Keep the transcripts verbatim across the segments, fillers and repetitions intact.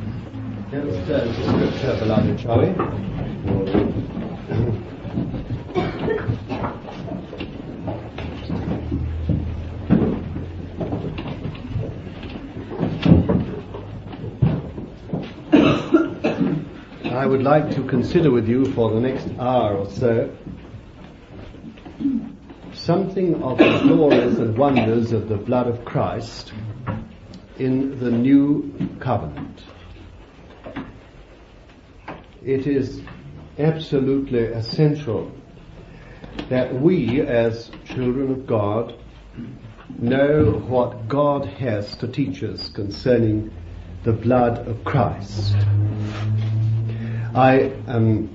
Let's turn to Scripture, beloved, shall we? I would like to consider with you for the next hour or so something of the glories and wonders of the blood of Christ in the new covenant. It is absolutely essential that we as children of God know what God has to teach us concerning the blood of Christ. I am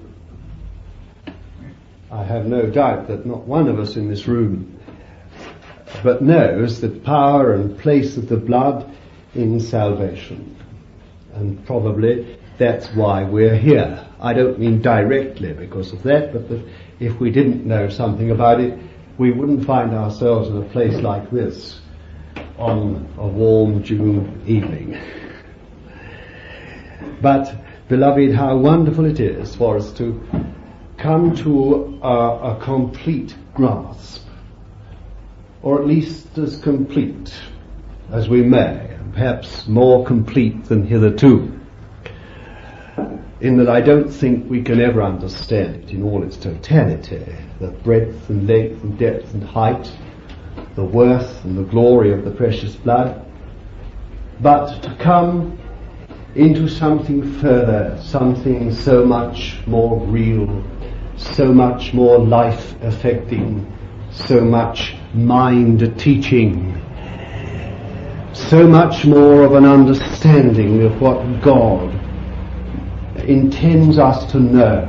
I have no doubt that not one of us in this room but knows the power and place of the blood in salvation. And probably that's why we're here. I don't mean directly because of that, but that if we didn't know something about it, we wouldn't find ourselves in a place like this on a warm June evening. But, beloved, how wonderful it is for us to come to a, a complete grasp, or at least as complete as we may, and perhaps more complete than hitherto, in that I don't think we can ever understand it in all its totality, the breadth and length and depth and height, the worth and the glory of the precious blood, but to come into something further, something so much more real, so much more life-affecting, so much mind-teaching, so much more of an understanding of what God intends us to know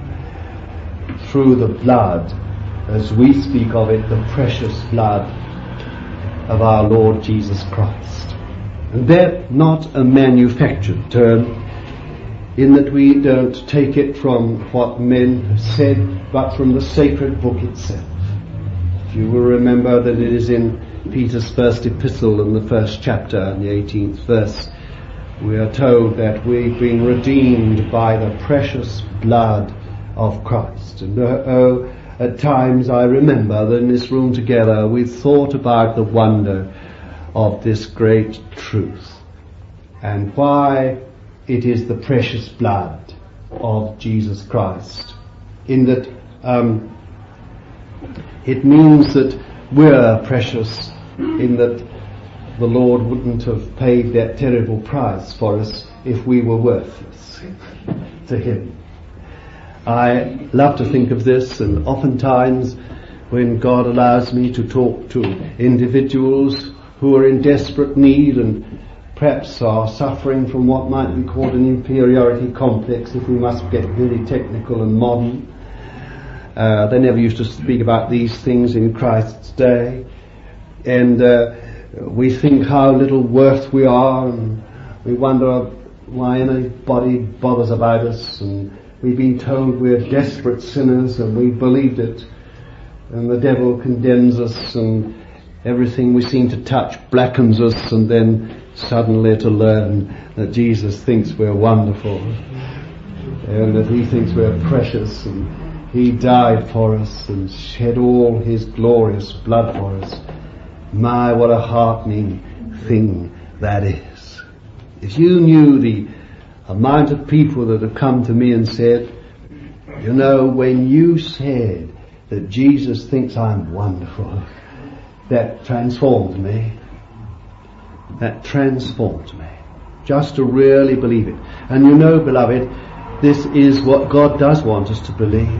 through the blood, as we speak of it, the precious blood of our Lord Jesus Christ. And that not a manufactured term, in that we don't take it from what men have said, but from the sacred book itself. If you will remember that it is in Peter's first epistle in the first chapter and the eighteenth verse, we are told that we've been redeemed by the precious blood of Christ. And oh, at times I remember that in this room together we thought about the wonder of this great truth and why it is the precious blood of Jesus Christ, in that um, it means that we're precious, in that the Lord wouldn't have paid that terrible price for us if we were worthless to Him. I love to think of this, and oftentimes when God allows me to talk to individuals who are in desperate need and perhaps are suffering from what might be called an inferiority complex, if we must get really technical and modern. Uh, they never used to speak about these things in Christ's day. And uh, we think how little worth we are, and we wonder why anybody bothers about us, and we've been told we're desperate sinners and we believed it, and the devil condemns us, and everything we seem to touch blackens us, and then suddenly to learn that Jesus thinks we're wonderful and that He thinks we're precious, and He died for us and shed all His glorious blood for us. My, what a heartening thing that is. If you knew the amount of people that have come to me and said, you know, when you said that Jesus thinks I'm wonderful, that transformed me. That transformed me. Just to really believe it. And you know, beloved, this is what God does want us to believe.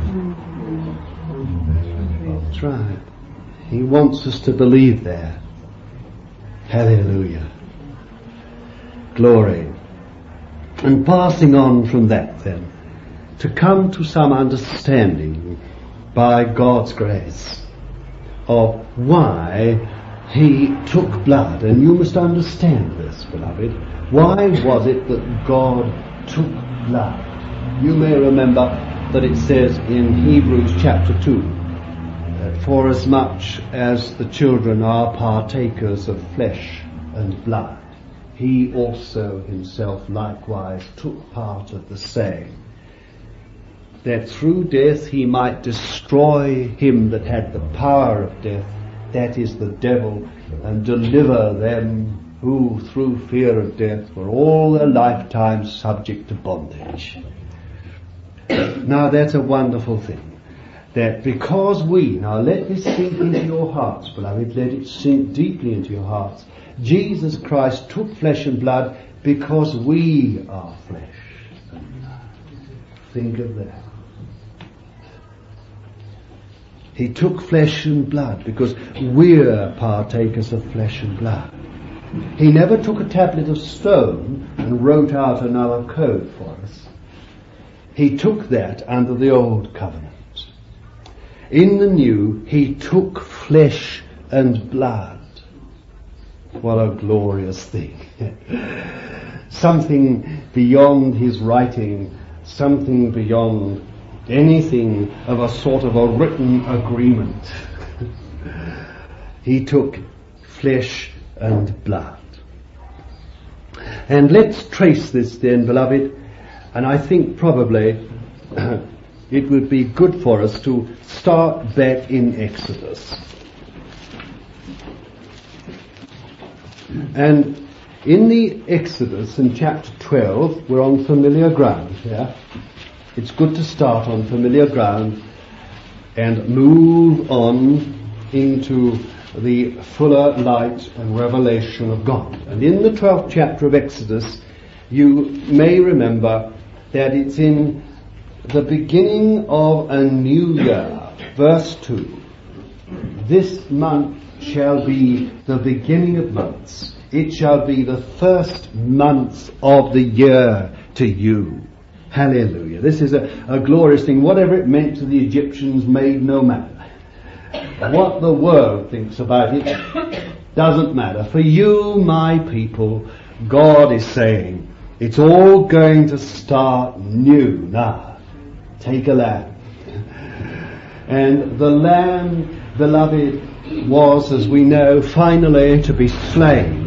That's right. He wants us to believe that. Hallelujah. Glory. And passing on from that then, to come to some understanding by God's grace of why He took blood. And you must understand this, beloved. Why was it that God took blood? You may remember that it says in Hebrews chapter two, that for as much as the children are partakers of flesh and blood, he also himself likewise took part of the same, that through death he might destroy him that had the power of death, that is the devil, and deliver them who through fear of death were all their lifetime subject to bondage. Now that's a wonderful thing, that because we, now let this sink into your hearts, beloved, let it sink deeply into your hearts. Jesus Christ took flesh and blood because we are flesh and blood. Think of that. He took flesh and blood because we're partakers of flesh and blood. He never took a tablet of stone and wrote out another code for us. He took that under the old covenant. In the new, he took flesh and blood. What a glorious thing. Something beyond his writing, something beyond anything of a sort of a written agreement. He took flesh and blood. And let's trace this then, beloved, and I think probably it would be good for us to start back in Exodus. And in the Exodus, in chapter twelve, we're on familiar ground here. It's good to start on familiar ground and move on into the fuller light and revelation of God. And in the twelfth chapter of Exodus, you may remember that it's in the beginning of a new year, verse two. This month shall be the beginning of months. It shall be the first month of the year to you. Hallelujah. This is a, a glorious thing. Whatever it meant to the Egyptians made no matter. What the world thinks about it doesn't matter. For you, my people, God is saying, it's all going to start new now. Take a lamb. And the lamb, beloved, was, as we know, finally to be slain.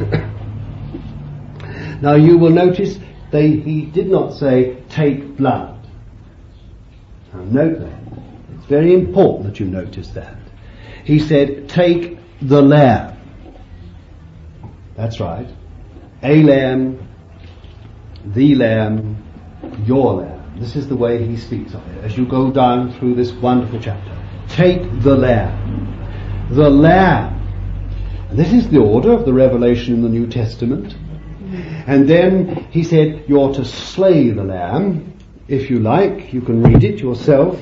Now you will notice they, he did not say, take blood. Now note that. It's very important that you notice that. He said, take the lamb. That's right. A lamb, the lamb, your lamb. This is the way he speaks of it as you go down through this wonderful chapter. Take the lamb. The lamb. And this is the order of the revelation in the New Testament. And then he said, you're to slay the lamb. If you like, you can read it yourself.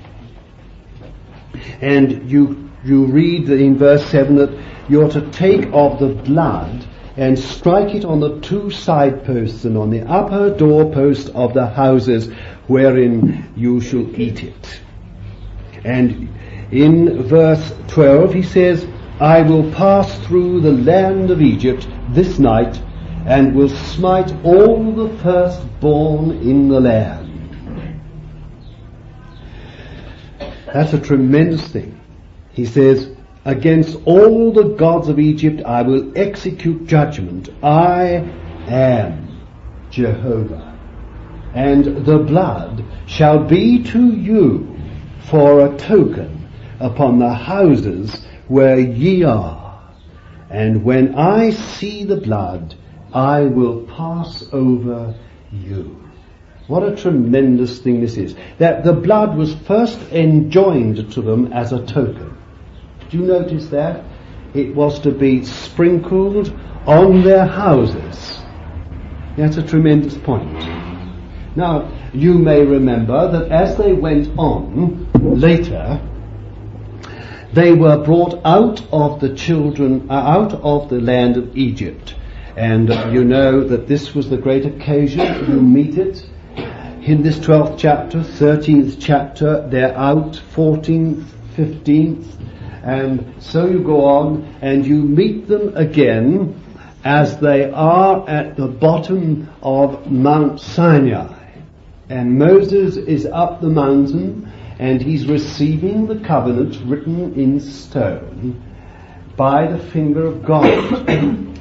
And you you read in verse seven that you're to take of the blood and strike it on the two side posts and on the upper doorpost of the houses wherein you shall eat it. And in verse twelve he says, I will pass through the land of Egypt this night and will smite all the firstborn in the land. That's a tremendous thing. He says, against all the gods of Egypt I will execute judgment. I am Jehovah. And the blood shall be to you for a token upon the houses where ye are. And when I see the blood, I will pass over you. What a tremendous thing this is. That the blood was first enjoined to them as a token. Do you notice that? It was to be sprinkled on their houses. That's a tremendous point. Now, you may remember that as they went on later, they were brought out of the children, uh, out of the land of Egypt. And uh, you know that this was the great occasion. You meet it in this twelfth chapter, thirteenth chapter. They're out, fourteenth, fifteenth. And so you go on and you meet them again as they are at the bottom of Mount Sinai. And Moses is up the mountain and he's receiving the covenant written in stone by the finger of God.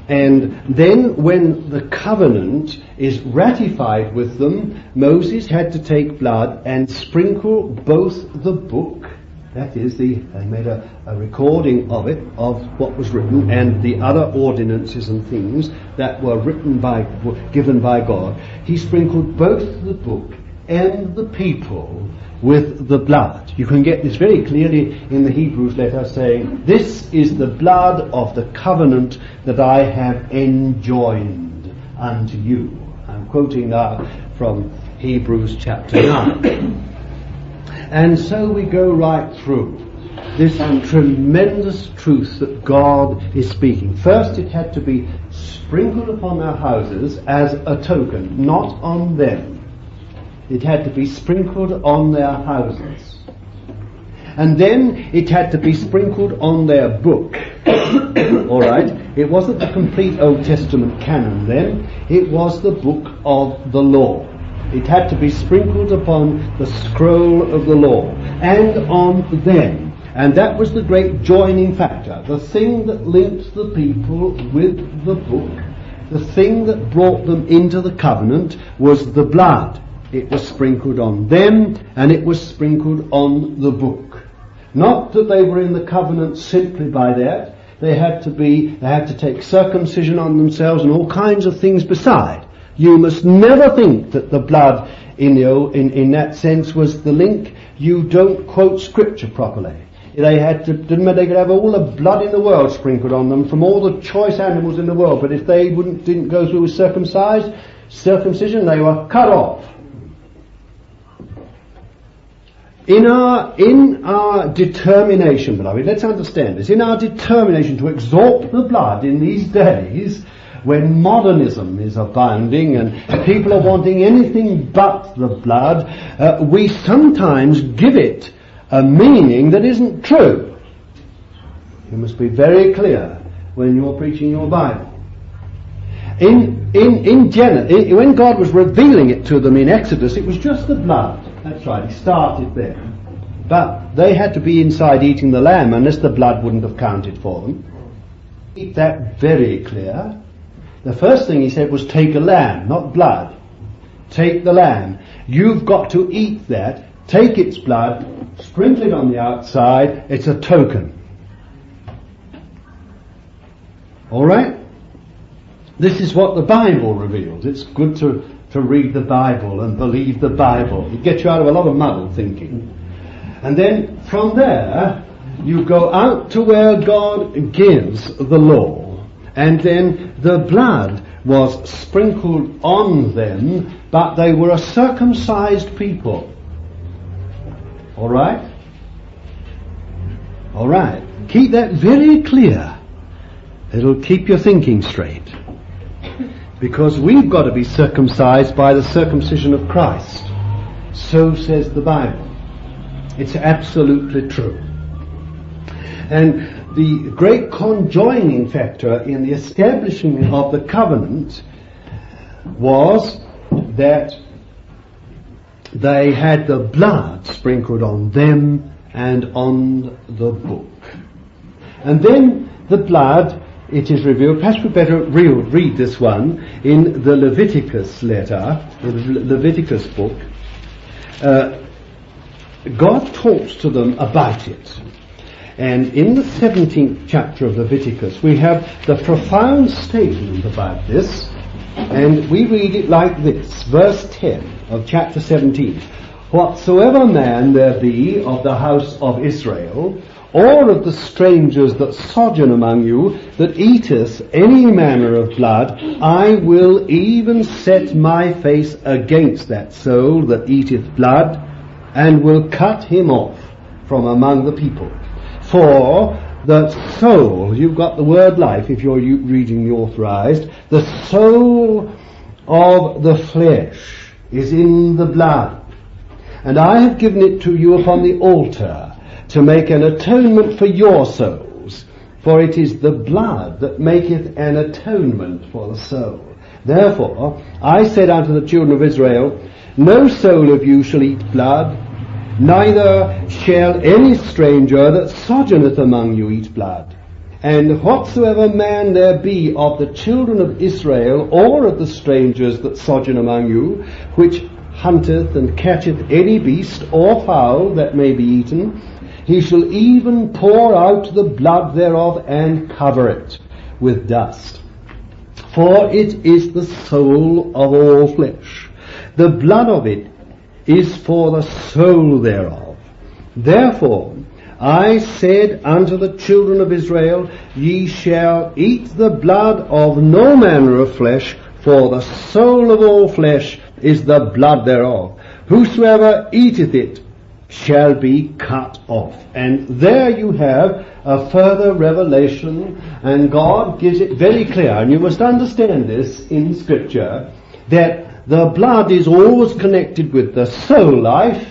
And then when the covenant is ratified with them, Moses had to take blood and sprinkle both the book, that is, the, they made a, a recording of it, of what was written, and the other ordinances and things that were written by, were given by God. He sprinkled both the book and the people with the blood. You can get this very clearly in the Hebrews letter, saying, "This is the blood of the covenant that I have enjoined unto you." I'm quoting now from Hebrews chapter nine. And so we go right through this tremendous truth that God is speaking. First, it had to be sprinkled upon their houses as a token, not on them. It had to be sprinkled on their houses. And then it had to be sprinkled on their book. Alright? It wasn't the complete Old Testament canon then. It was the book of the law. It had to be sprinkled upon the scroll of the law and on them. And that was the great joining factor. The thing that linked the people with the book, the thing that brought them into the covenant, was the blood. It was sprinkled on them, and it was sprinkled on the book. Not that they were in the covenant simply by that. They had to be, they had to take circumcision on themselves and all kinds of things beside. You must never think that the blood in the in, in that sense was the link. You don't quote scripture properly. They had to, didn't matter, they could have all the blood in the world sprinkled on them from all the choice animals in the world, but if they wouldn't, didn't go through with circumcised, circumcision, they were cut off. In our, in our determination, beloved, let's understand this, in our determination to exalt the blood in these days, when modernism is abounding and people are wanting anything but the blood, uh, we sometimes give it a meaning that isn't true. You must be very clear when you're preaching your Bible. In, in, in Genesis, when God was revealing it to them in Exodus, it was just the blood. That's right, he started there. But they had to be inside eating the lamb, unless the blood wouldn't have counted for them. Keep that very clear. The first thing he said was take a lamb, not blood. Take the lamb. You've got to eat that. Take its blood, sprinkle it on the outside. It's a token. Alright? This is what the Bible reveals. It's good to, to read the Bible and believe the Bible. It gets you out of a lot of muddled thinking. And then from there, you go out to where God gives the law. And then the blood was sprinkled on them, but they were a circumcised people. Alright? Alright. Keep that very clear. It'll keep your thinking straight. Because we've got to be circumcised by the circumcision of Christ. So says the Bible. It's absolutely true. And the great conjoining factor in the establishment of the covenant was that they had the blood sprinkled on them and on the book. And then the blood, it is revealed, perhaps we better re- read this one in the Leviticus letter, the Leviticus book. Uh, God talks to them about it. And in the seventeenth chapter of Leviticus, we have the profound statement about this, and we read it like this, verse ten of chapter seventeen. Whatsoever man there be of the house of Israel, or of the strangers that sojourn among you, that eateth any manner of blood, I will even set my face against that soul that eateth blood, and will cut him off from among the people. For the soul, you've got the word life if you're reading the authorized, the soul of the flesh is in the blood. And I have given it to you upon the altar to make an atonement for your souls. For it is the blood that maketh an atonement for the soul. Therefore, I said unto the children of Israel, no soul of you shall eat blood, neither shall any stranger that sojourneth among you eat blood. And whatsoever man there be of the children of Israel, or of the strangers that sojourn among you, which hunteth and catcheth any beast or fowl that may be eaten, he shall even pour out the blood thereof and cover it with dust. For it is the soul of all flesh. The blood of it is for the soul thereof. Therefore I said unto the children of Israel, ye shall eat the blood of no manner of flesh, for the soul of all flesh is the blood thereof. Whosoever eateth it shall be cut off. And there you have a further revelation, and God gives it very clear, and you must understand this in Scripture, that the blood is always connected with the soul life,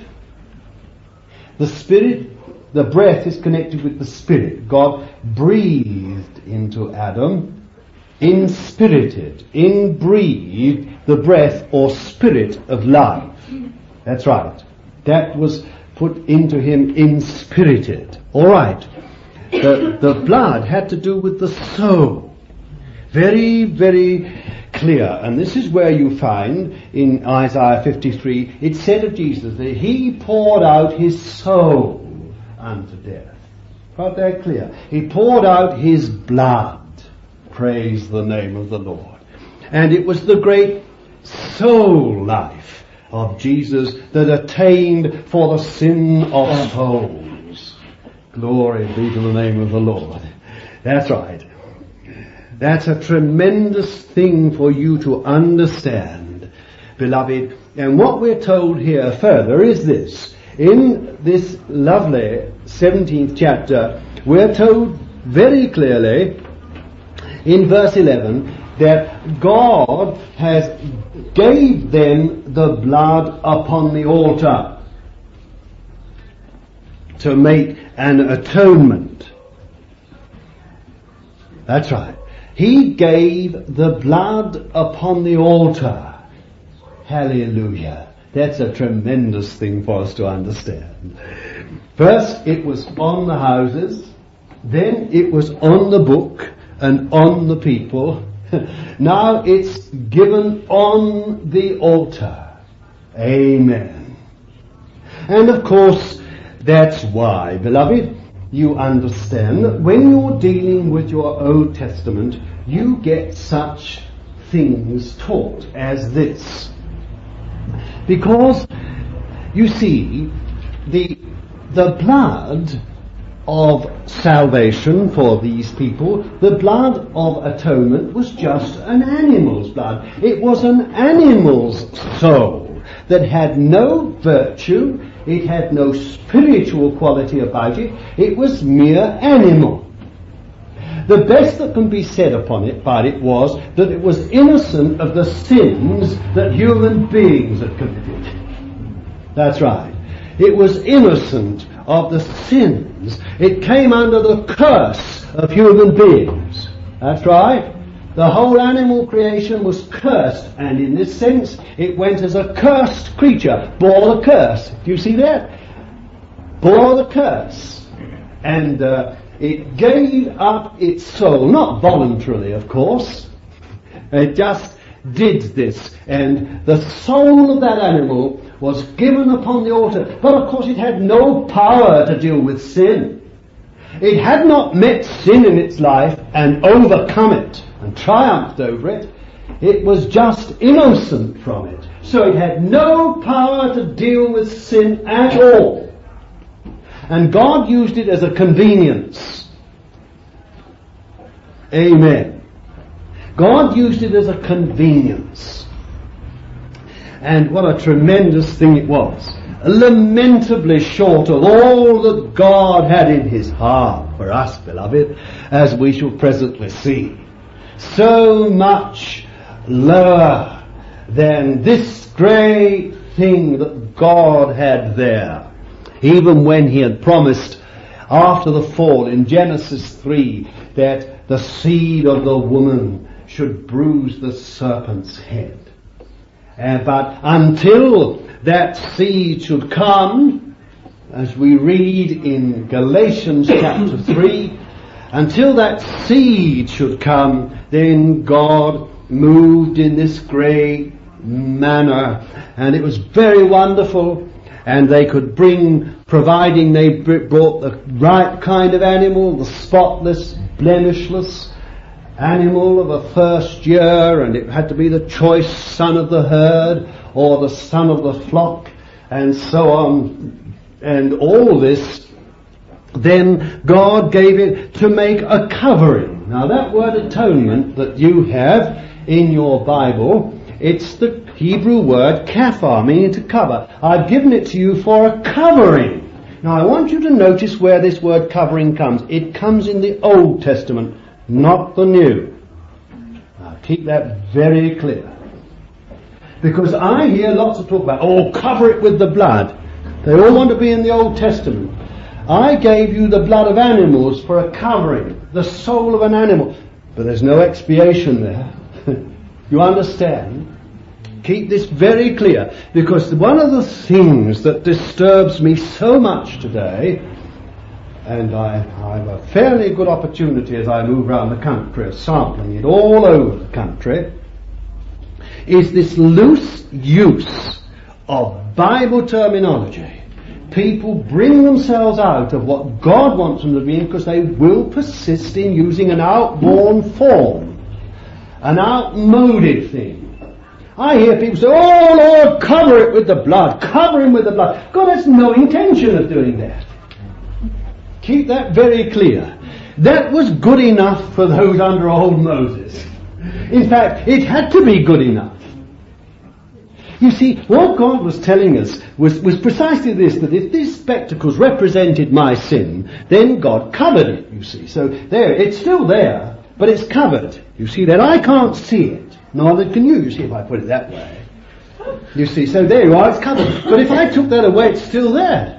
the spirit. The breath is connected with the spirit. God breathed into Adam, inspirited, inbreathed the breath or spirit of life. That's right. That was put into him, inspirited. All right. The, the blood had to do with the soul. Very, very clear. And this is where you find in Isaiah fifty-three, it said of Jesus that he poured out his soul unto death. Quite that clear. He poured out his blood. Praise the name of the Lord. And it was the great soul life of Jesus that attained for the sin of souls. Glory be to the name of the Lord. That's right. That's a tremendous thing for you to understand, beloved. And what we're told here further is this. In this lovely seventeenth chapter, we're told very clearly in verse eleven that God has gave them the blood upon the altar to make an atonement. That's right. He gave the blood upon the altar. Hallelujah. That's a tremendous thing for us to understand. First, it was on the houses. Then it was on the book and on the people. Now it's given on the altar. Amen. And of course, that's why, beloved, you understand that when you're dealing with your Old Testament, you get such things taught as this. Because, you see, the the blood of salvation for these people, the blood of atonement, was just an animal's blood. It was an animal's soul that had no virtue, it had no spiritual quality about it, it was mere animal. The best that can be said upon it, about it, was that it was innocent of the sins that human beings had committed. That's right. It was innocent of the sins. It came under the curse of human beings. That's right. The whole animal creation was cursed, and in this sense, it went as a cursed creature, bore the curse. Do you see that? Bore the curse. And, uh, it gave up its soul, not voluntarily, of course. It just did this. And the soul of that animal was given upon the altar. But of course it had no power to deal with sin. It had not met sin in its life and overcome it and triumphed over it. It was just innocent from it. So it had no power to deal with sin at all. And God used it as a convenience. Amen. God used it as a convenience. And what a tremendous thing it was. Lamentably short of all that God had in his heart for us, beloved, as we shall presently see. So much lower than this great thing that God had there. Even when he had promised after the fall in Genesis three that the seed of the woman should bruise the serpent's head. Uh, but until that seed should come, as we read in Galatians chapter three, until that seed should come, then God moved in this great manner, and it was very wonderful. And they could bring, providing they brought the right kind of animal, the spotless, blemishless animal of a first year, and it had to be the choice son of the herd or the son of the flock, and so on, and all this. Then God gave it to make a covering. Now that word atonement that you have in your Bible, it's the Hebrew word kafar, meaning to cover. I've given it to you for a covering. Now I want you to notice where this word covering comes. It comes in the Old Testament, not the New. Now keep that very clear. Because I hear lots of talk about, oh, cover it with the blood. They all want to be in the Old Testament. I gave you the blood of animals for a covering, the soul of an animal. But there's no expiation there. You understand? Keep this very clear, because one of the things that disturbs me so much today, and I, I have a fairly good opportunity as I move around the country of sampling it all over the country, is this loose use of Bible terminology. People bring themselves out of what God wants them to be in because they will persist in using an outworn form, an outmoded thing. I hear people say, oh Lord, cover it with the blood, cover him with the blood. God has no intention of doing that. Keep that very clear. That was good enough for those under old Moses. In fact, it had to be good enough. You see, what God was telling us was, was precisely this, that if these spectacles represented my sin, then God covered it, you see. So there, it's still there, but it's covered. You see that? I can't see it. Neither can you, you see, if I put it that way. You see, so there you are, it's covered. But if I took that away, it's still there.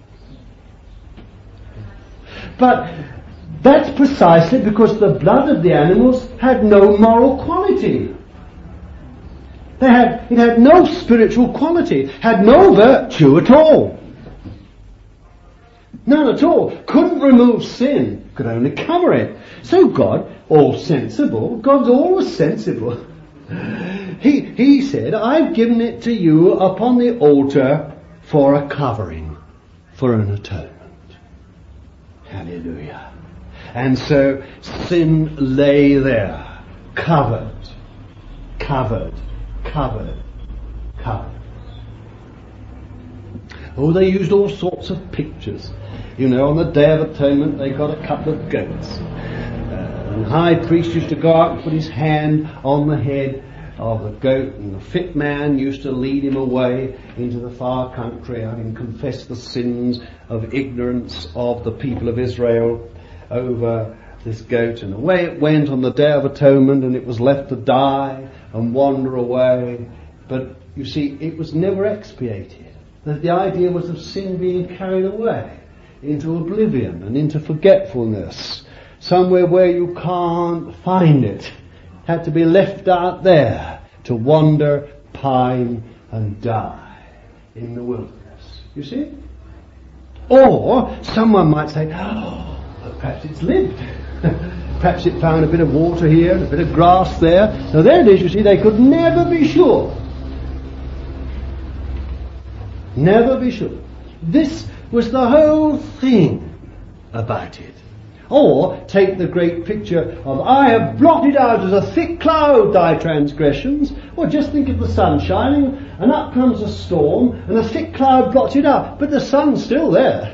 But that's precisely because the blood of the animals had no moral quality. They had, it had no spiritual quality, had no virtue at all. None at all. Couldn't remove sin, could only cover it. So God, all sensible, God's always sensible. He, he said, I've given it to you upon the altar for a covering, for an atonement. Hallelujah. And so sin lay there, covered, covered, covered, covered. Oh, they used all sorts of pictures. You know, on the Day of Atonement they got a couple of goats. Uh, the high priest used to go out and put his hand on the head of the goat, and the fit man used to lead him away into the far country, having confessed the sins of ignorance of the people of Israel over this goat. And away it went on the Day of Atonement, and it was left to die and wander away. But you see, it was never expiated. The, the idea was of sin being carried away into oblivion and into forgetfulness, somewhere where you can't find it. Had to be left out there to wander, pine and die in the wilderness. You see? Or someone might say, oh, but perhaps it's lived. Perhaps it found a bit of water here and a bit of grass there. Now there it is, you see, they could never be sure. Never be sure. This was the whole thing about it. Or take the great picture of, I have blotted out as a thick cloud thy transgressions. Or just think of the sun shining, and up comes a storm, and a thick cloud blots it out. But the sun's still there.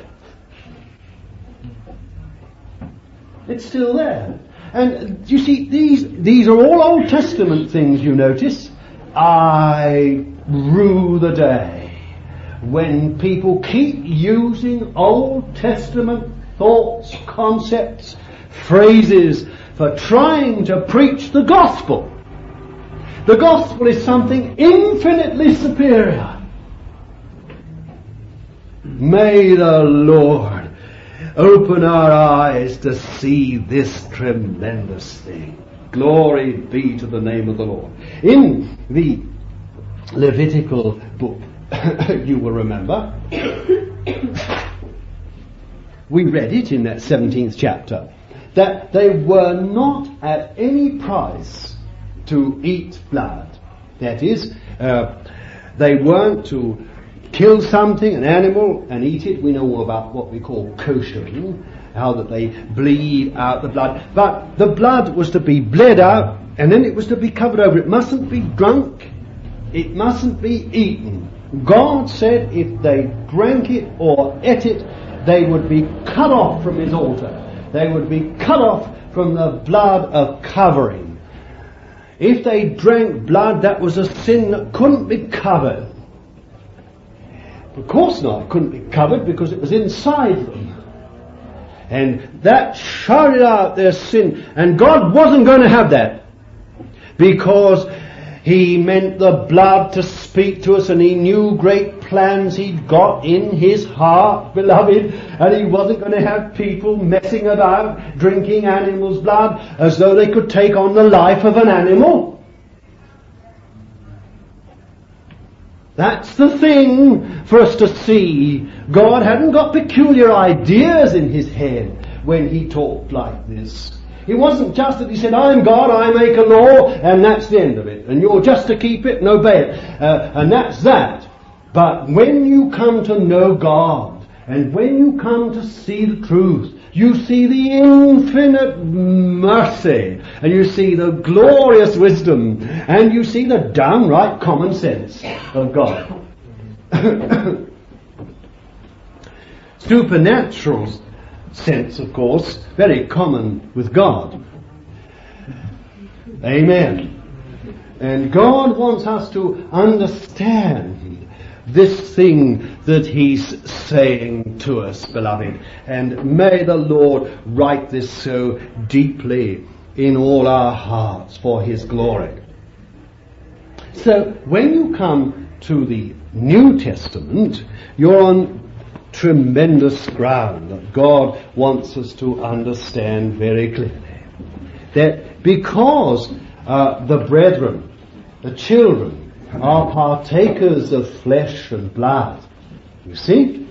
It's still there. And you see, these these are all Old Testament things, you notice. I rue the day when people keep using Old Testament thoughts, concepts, phrases for trying to preach the gospel. The gospel is something infinitely superior. May the Lord open our eyes to see this tremendous thing. Glory be to the name of the Lord. In the Levitical book, you will remember, we read it in that seventeenth chapter, that they were not at any price to eat blood. That is, uh, they weren't to kill something, an animal, and eat it. We know all about what we call koshering, how that they bleed out the blood. But the blood was to be bled out, and then it was to be covered over. It mustn't be drunk. It mustn't be eaten. God said if they drank it or ate it, they would be cut off from his altar. They would be cut off from the blood of covering. If they drank blood, that was a sin that couldn't be covered. Of course not, it couldn't be covered because it was inside them. And that shouted out their sin. And God wasn't going to have that, because he meant the blood to speak to us, and he knew great plans he'd got in his heart, beloved, and he wasn't going to have people messing about drinking animals' blood as though they could take on the life of an animal. That's the thing for us to see. God hadn't got peculiar ideas in his head when he talked like this. It wasn't just that he said, I'm God, I make a law, and that's the end of it. And you're just to keep it and obey it. Uh, and that's that. But when you come to know God, and when you come to see the truth, you see the infinite mercy, and you see the glorious wisdom, and you see the downright common sense of God. Supernatural sense, of course, very common with God. Amen. And God wants us to understand this thing that he's saying to us, beloved. And may the Lord write this so deeply in all our hearts for his glory. So when you come to the New Testament, you're on tremendous ground that God wants us to understand very clearly. That because uh, the brethren, the children, are partakers of flesh and blood, you see,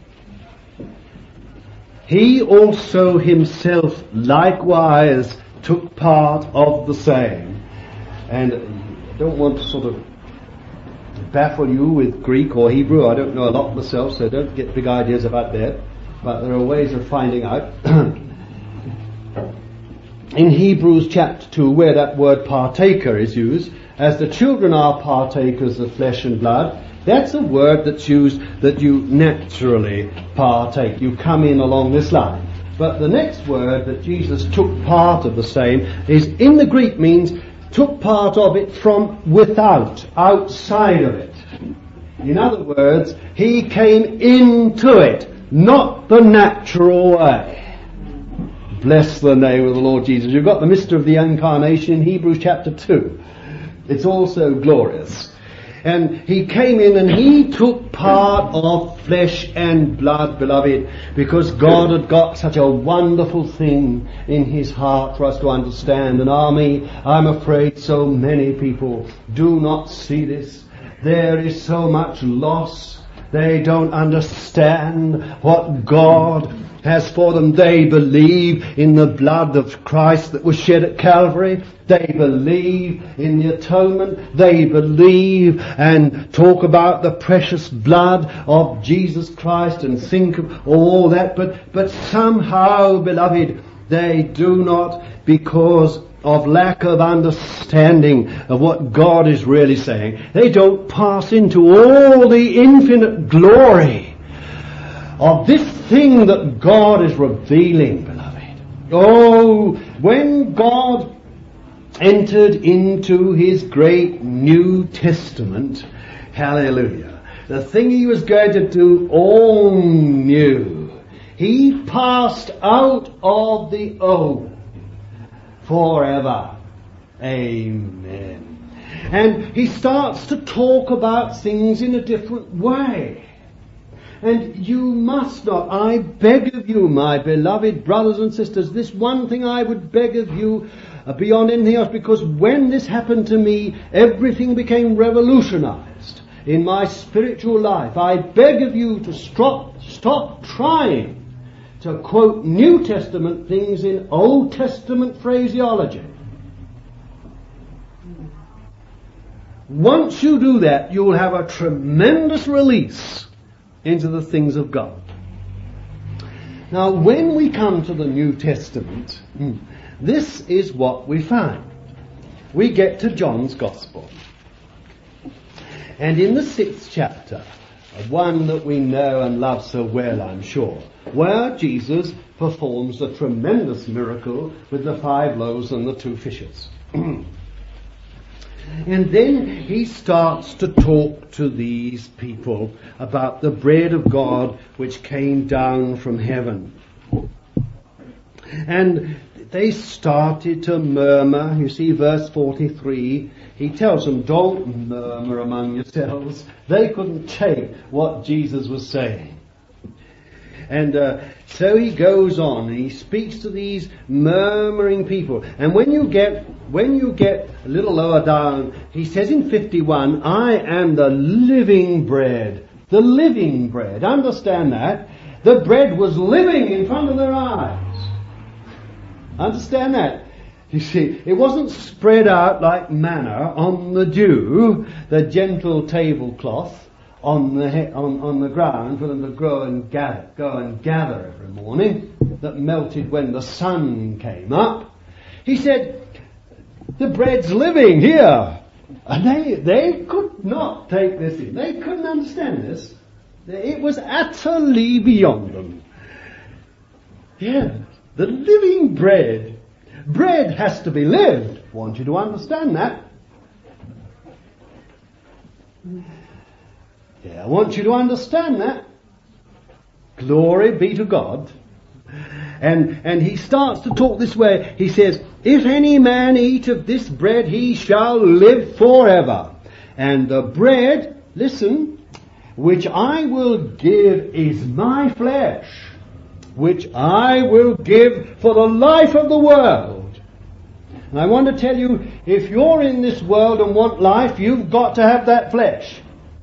he also himself likewise took part of the same. And I don't want to sort of baffle you with Greek or Hebrew. I don't know a lot myself, so don't get big ideas about that. But there are ways of finding out. In Hebrews chapter two, where that word partaker is used, as the children are partakers of flesh and blood, that's a word that's used that you naturally partake. You come in along this line. But the next word that Jesus took part of the same is, in the Greek, means took part of it from without, outside of it. In other words, he came into it, not the natural way. Bless the name of the Lord Jesus. You've got the mystery of the incarnation in Hebrews chapter two. It's also glorious. And he came in and he took part of flesh and blood, beloved, because God had got such a wonderful thing in his heart for us to understand. And army, I'm afraid so many people do not see this. There is so much loss. They don't understand what God has for them. They believe in the blood of Christ that was shed at Calvary. They believe in the atonement. They believe and talk about the precious blood of Jesus Christ and think of all that. But, but somehow, beloved, they do not, because of lack of understanding of what God is really saying, they don't pass into all the infinite glory of this thing that God is revealing, beloved. Oh, when God entered into his great New Testament, hallelujah, the thing he was going to do all new, he passed out of the old forever. Amen. And he starts to talk about things in a different way. And you must not, I beg of you, my beloved brothers and sisters, this one thing I would beg of you uh, beyond anything else, because when this happened to me, everything became revolutionized in my spiritual life. I beg of you to stop, stop trying to quote New Testament things in Old Testament phraseology. Once you do that, you will have a tremendous release into the things of God. Now, when we come to the New Testament, this is what we find. We get to John's Gospel. And in the sixth chapter, one that we know and love so well, I'm sure, where Jesus performs the tremendous miracle with the five loaves and the two fishes. And then he starts to talk to these people about the bread of God which came down from heaven. And they started to murmur. You see verse forty-three, he tells them, don't murmur among yourselves. They couldn't take what Jesus was saying. And uh, so he goes on and he speaks to these murmuring people. And when you get when you get a little lower down, he says in fifty-one, I am the living bread. The living bread. Understand that? The bread was living in front of their eyes. Understand that? You see, it wasn't spread out like manna on the dew, the gentle tablecloth on the he- on, on the ground for them to grow and gather, go and gather every morning, that melted when the sun came up. He said, the bread's living here. And they, they could not take this in. They couldn't understand this. It was utterly beyond them. Yeah, the living bread. Bread has to be lived. I want you to understand that. Yeah, I want you to understand that. Glory be to God. And and he starts to talk this way. He says, if any man eat of this bread, he shall live forever. And the bread, listen, which I will give is my flesh, which I will give for the life of the world. And I want to tell you, if you're in this world and want life, you've got to have that flesh.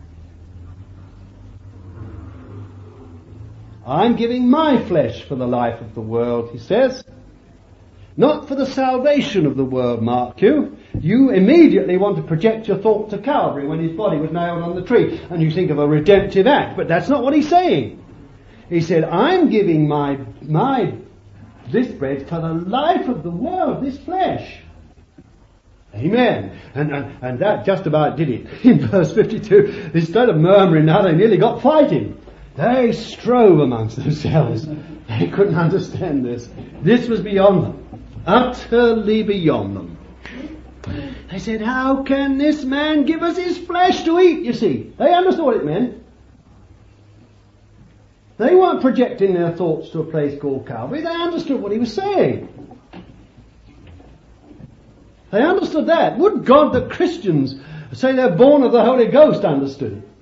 I'm giving my flesh for the life of the world, he says. Not for the salvation of the world, mark you. You immediately want to project your thought to Calvary when his body was nailed on the tree, and you think of a redemptive act, but that's not what he's saying. He said, I'm giving my, my, this bread for the life of the world, this flesh. Amen. And, and, and that just about did it. In verse fifty-two, instead of murmuring now, they nearly got fighting. They strove amongst themselves. They couldn't understand this. This was beyond them. Utterly beyond them. They said, how can this man give us his flesh to eat? You see, they understood what it meant. They weren't projecting their thoughts to a place called Calvary. They understood what he was saying. They understood that. Would God that Christians say they're born of the Holy Ghost understood it?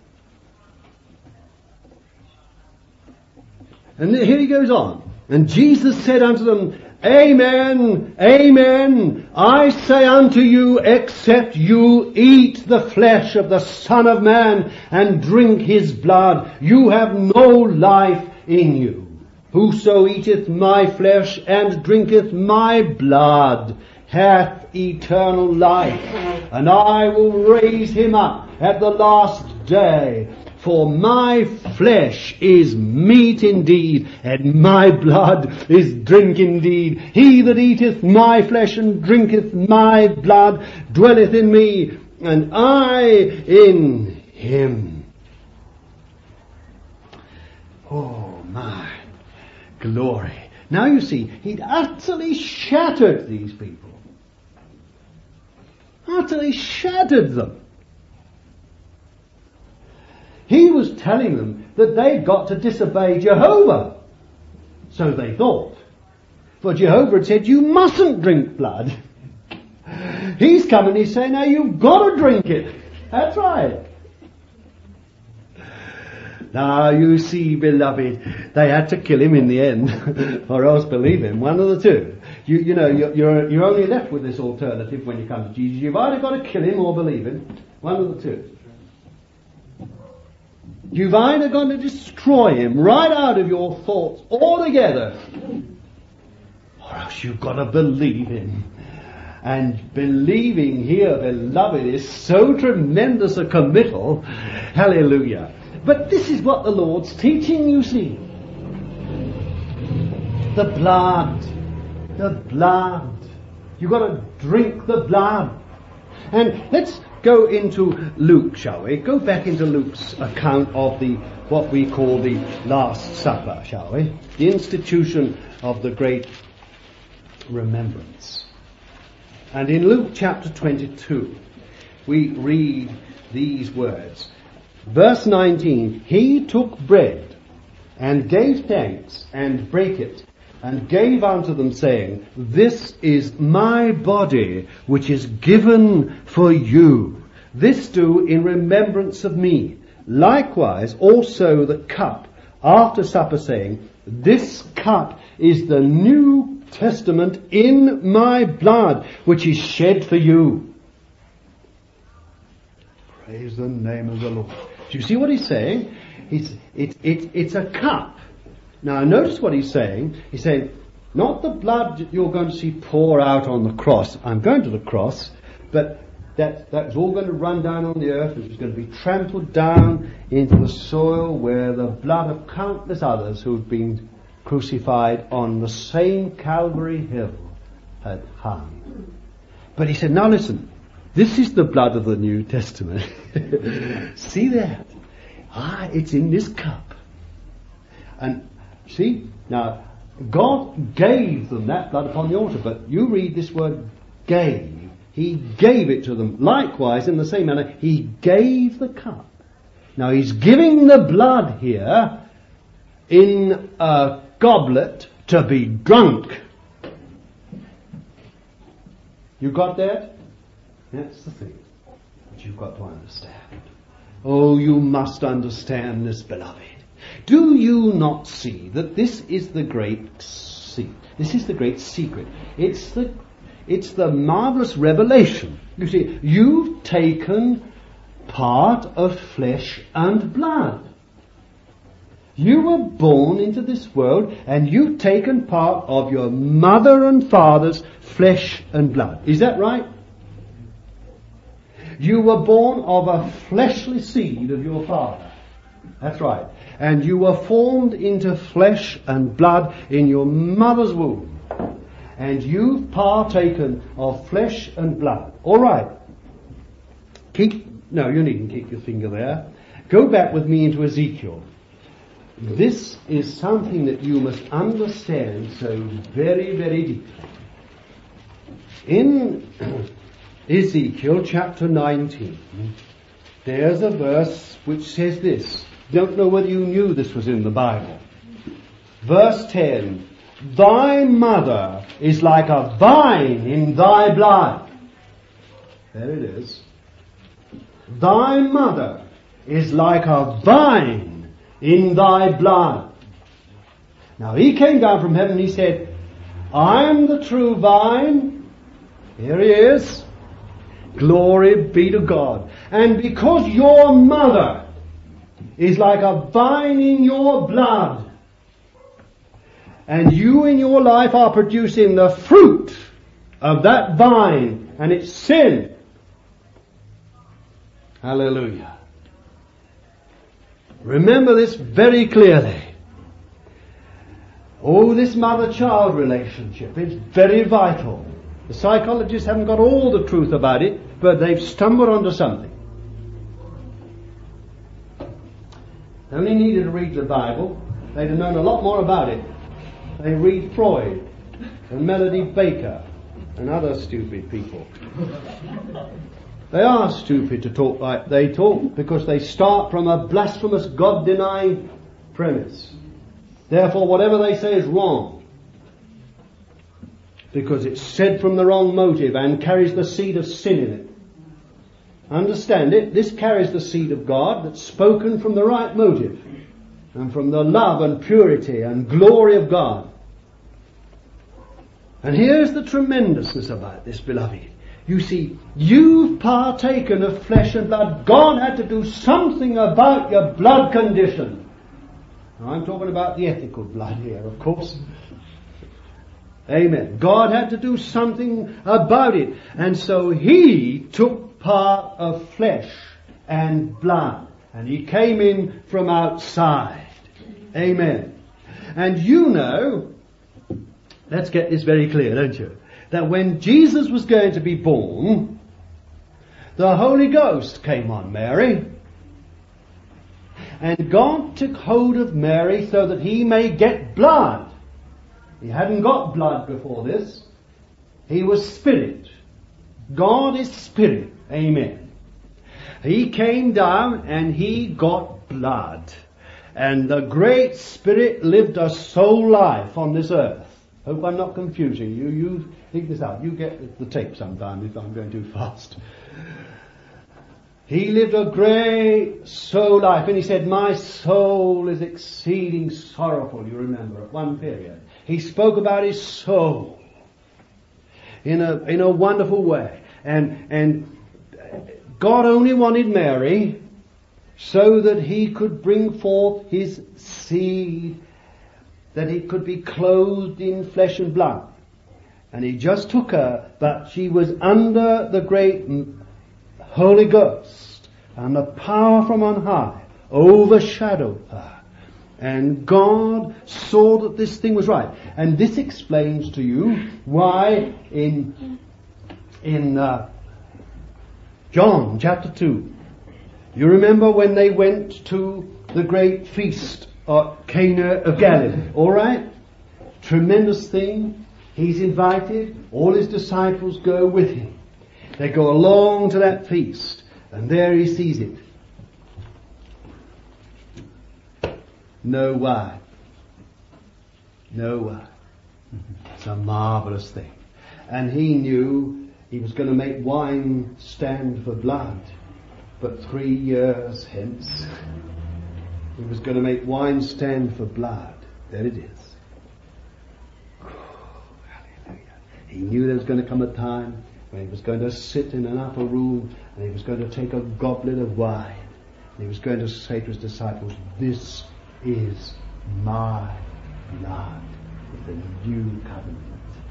And here he goes on. And Jesus said unto them, Amen, amen, I say unto you, except you eat the flesh of the Son of Man and drink his blood, you have no life in you. Whoso eateth my flesh and drinketh my blood hath eternal life, and I will raise him up at the last day. For my flesh is meat indeed, and my blood is drink indeed. He that eateth my flesh and drinketh my blood dwelleth in me, and I in him. Oh my glory. Now you see, he'd utterly shattered these people. Utterly shattered them. He was telling them that they'd got to disobey Jehovah. So they thought. For Jehovah had said, you mustn't drink blood. He's come and he's saying, now you've got to drink it. That's right. Now you see, beloved, they had to kill him in the end, or else believe him. One of the two. You, you know, you're, you're, you're only left with this alternative when you come to Jesus. You've either got to kill him or believe him. One of the two. You've either got to destroy him right out of your thoughts altogether, or else you've got to believe him. And believing here, beloved, is so tremendous a committal. Hallelujah. But this is what the Lord's teaching, you see. The blood. The blood. You've got to drink the blood. And let's go into Luke, shall we? Go back into Luke's account of the what we call the Last Supper, shall we? The institution of the great remembrance. And in Luke chapter twenty-two, we read these words. Verse nineteen, he took bread and gave thanks and brake it and gave unto them, saying, this is my body which is given for you. This do in remembrance of me. Likewise also the cup after supper, saying, this cup is the New Testament in my blood, which is shed for you. Praise the name of the Lord. Do you see what he's saying? It's, it, it, it's a cup. Now notice what he's saying. He's saying, not the blood that you're going to see pour out on the cross. I'm going to the cross, but that, that's all going to run down on the earth, which is going to be trampled down into the soil where the blood of countless others who've been crucified on the same Calvary hill had hung. But he said, now listen, this is the blood of the New Testament. See that? Ah, it's in this cup. And see, now, God gave them that blood upon the altar, but you read this word gave. He gave it to them. Likewise, in the same manner, he gave the cup. Now, he's giving the blood here in a goblet to be drunk. You got that? That's the thing that you've got to understand. Oh, you must understand this, beloved. Do you not see that this is the great secret? This is the great secret. It's the, it's the marvelous revelation. You see, you've taken part of flesh and blood. You were born into this world and you've taken part of your mother and father's flesh and blood. Is that right? You were born of a fleshly seed of your father. That's right. And you were formed into flesh and blood in your mother's womb. And you've partaken of flesh and blood. All right. Keep, no, you needn't keep your finger there. Go back with me into Ezekiel. This is something that you must understand so very, very deeply. In Ezekiel chapter nineteen, there's a verse which says this. Don't know whether you knew this was in the Bible. Verse ten, thy mother is like a vine in thy blood. There it is. Thy mother is like a vine in thy blood. Now he came down from heaven and he said, I'm the true vine. Here he is. Glory be to God. And because your mother is like a vine in your blood, and you in your life are producing the fruit of that vine, and it's sin. Hallelujah. Remember this very clearly. Oh, this mother-child relationship is very vital. The psychologists haven't got all the truth about it, but they've stumbled onto something. They only needed to read the Bible. They'd have known a lot more about it. They read Freud and Melody Baker and other stupid people. They are stupid to talk like they talk because they start from a blasphemous, God-denying premise. Therefore, whatever they say is wrong because it's said from the wrong motive and carries the seed of sin in it. Understand it? This carries the seed of God that's spoken from the right motive and from the love and purity and glory of God. And here's the tremendousness about this, beloved. You see, you've partaken of flesh and blood. God had to do something about your blood condition. Now, I'm talking about the ethical blood here, of course. Amen. God had to do something about it. And so He took part of flesh and blood. And He came in from outside. Amen. And you know, let's get this very clear, don't you? That when Jesus was going to be born, the Holy Ghost came on Mary. And God took hold of Mary so that He may get blood. He hadn't got blood before this. He was spirit. God is spirit. Amen. He came down and He got blood. And the great Spirit lived a soul life on this earth. Hope I'm not confusing you. You think this out. You get the tape sometime if I'm going too fast. He lived a great soul life, and He said, my soul is exceeding sorrowful, you remember, at one period. He spoke about His soul in a, in a wonderful way. And, and God only wanted Mary so that He could bring forth His seed, that He could be clothed in flesh and blood. And He just took her, but she was under the great Holy Ghost, and the power from on high overshadowed her. And God saw that this thing was right. And this explains to you why in in uh, John chapter two, you remember when they went to the great feast at Cana of Galilee. All right? Tremendous thing. He's invited. All His disciples go with Him. They go along to that feast, and there He sees it. No wine. No wine. It's a marvelous thing. And He knew He was going to make wine stand for blood. But three years hence, He was going to make wine stand for blood. There it is. He knew there was going to come a time when He was going to sit in an upper room and He was going to take a goblet of wine. And He was going to say to His disciples, this is my blood of the new covenant.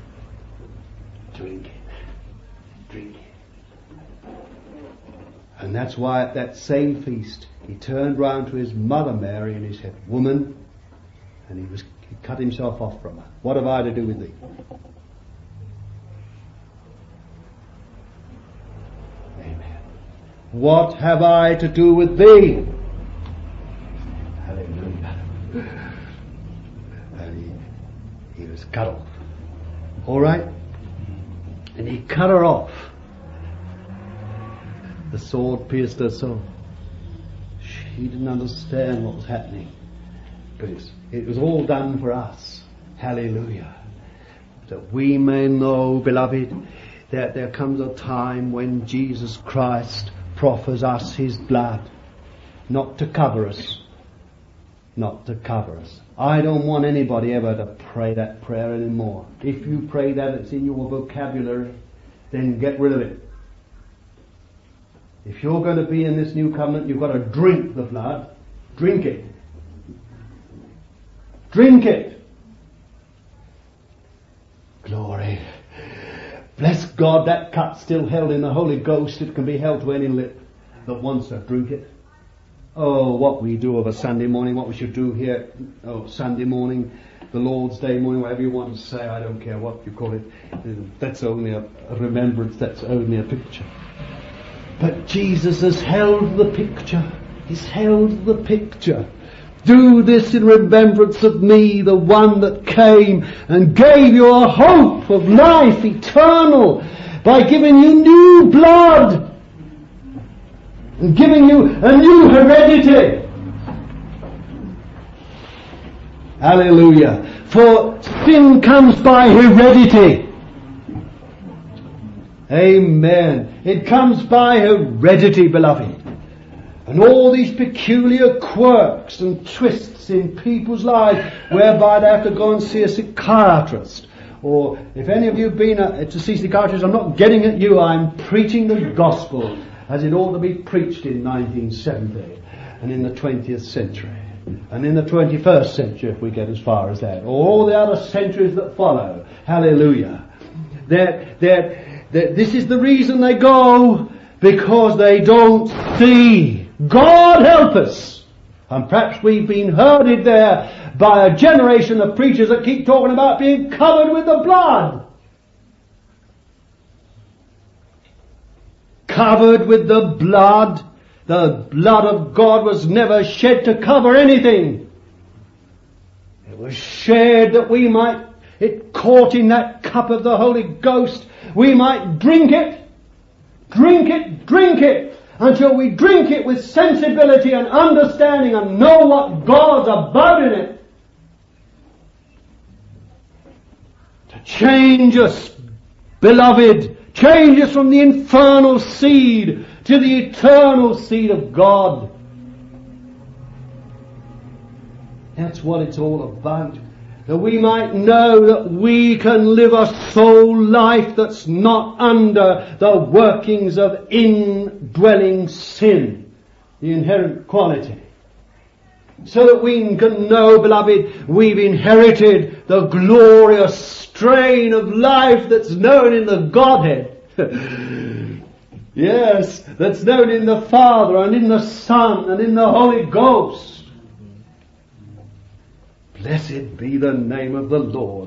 Drink it. Drink it. And that's why at that same feast He turned round to His mother Mary and He said, woman, and he was he cut Himself off from her. What have I to do with thee? What have I to do with thee? Hallelujah. And he, he was cut off. All right? And He cut her off. The sword pierced her soul. She didn't understand what was happening. But it's, it was all done for us. Hallelujah. That we may know, beloved, that there comes a time when Jesus Christ proffers us His blood, not to cover us, not to cover us. I don't want anybody ever to pray that prayer anymore. If you pray that, it's in your vocabulary, then get rid of it. If you're going to be in this new covenant, you've got to drink the blood. Drink it. Drink it. Glory. Bless God, that cut's still held in the Holy Ghost. It can be held to any lip that wants to drink it. Oh, what we do of a Sunday morning, what we should do here, oh, Sunday morning, the Lord's Day morning, whatever you want to say, I don't care what you call it. That's only a, a remembrance, that's only a picture. But Jesus has held the picture. He's held the picture. Do this in remembrance of me, the one that came and gave you a hope of life eternal by giving you new blood and giving you a new heredity. Hallelujah. For sin comes by heredity. Amen. It comes by heredity, beloved. And all these peculiar quirks and twists in people's lives whereby they have to go and see a psychiatrist or if any of you have been uh, to see psychiatrists, I'm not getting at you, I'm preaching the gospel as it ought to be preached in nineteen seventy and in the twentieth century and in the twenty-first century if we get as far as that, or all the other centuries that follow. Hallelujah. That, that, that this is the reason they go, because they don't see. God help us. And perhaps we've been herded there by a generation of preachers that keep talking about being covered with the blood. Covered with the blood. The blood of God was never shed to cover anything. It was shed that we might, it caught in that cup of the Holy Ghost, we might drink it, drink it, drink it, until we drink it with sensibility and understanding and know what God's about in it. To change us, beloved, change us from the infernal seed to the eternal seed of God. That's what it's all about. That we might know that we can live a soul life that's not under the workings of indwelling sin, the inherent quality. So that we can know, beloved, we've inherited the glorious strain of life that's known in the Godhead. Yes, that's known in the Father and in the Son and in the Holy Ghost. Blessed be the name of the Lord.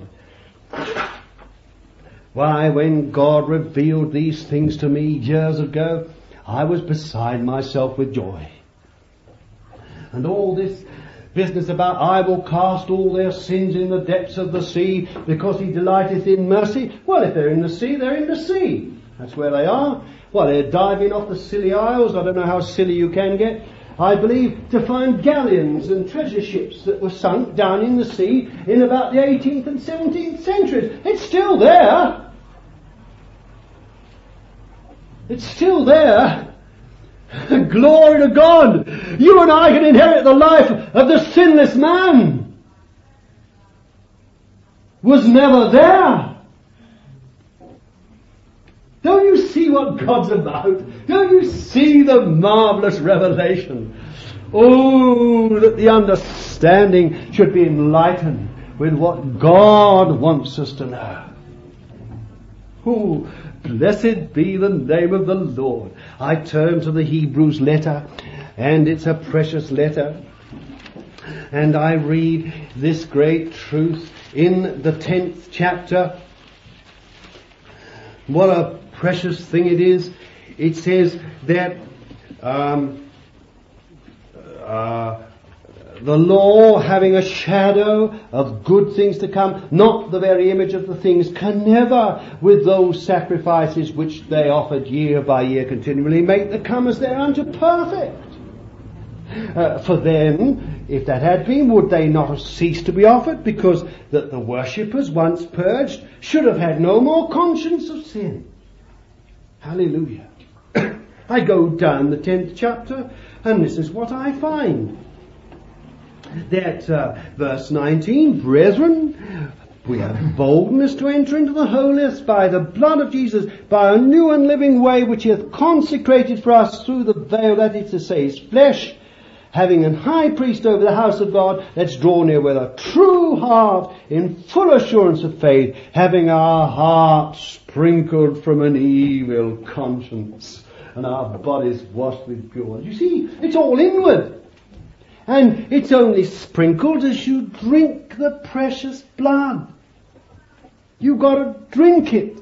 Why, when God revealed these things to me years ago, I was beside myself with joy. And all this business about I will cast all their sins in the depths of the sea because he delighteth in mercy. Well, if they're in the sea, they're in the sea. That's where they are. Well, they're diving off the Scilly Isles. I don't know how silly you can get. I believe to find galleons and treasure ships that were sunk down in the sea in about the eighteenth and seventeenth centuries. It's still there. It's still there. Glory to God. You and I can inherit the life of the sinless man. Was never there. Don't you see what God's about? Don't you see the marvelous revelation? Oh, that the understanding should be enlightened with what God wants us to know. Oh, blessed be the name of the Lord. I turn to the Hebrews letter, and it's a precious letter. And I read this great truth in the tenth chapter. What a precious thing it is. It says that um, uh, the law, having a shadow of good things to come, not the very image of the things, can never, with those sacrifices which they offered year by year continually, make the comers thereunto perfect. Uh, for then, if that had been, would they not have ceased to be offered? Because that the worshippers, once purged, should have had no more conscience of sin. Hallelujah. I go down the tenth chapter, and this is what I find. That uh, verse nineteen, brethren, we have boldness to enter into the holiest by the blood of Jesus, by a new and living way which he hath consecrated for us through the veil, that is to say, his flesh, having an high priest over the house of God, let's draw near with a true heart, in full assurance of faith, having our hearts sprinkled from an evil conscience, and our bodies washed with pure water. You see, it's all inward. And it's only sprinkled as you drink the precious blood. You've got to drink it.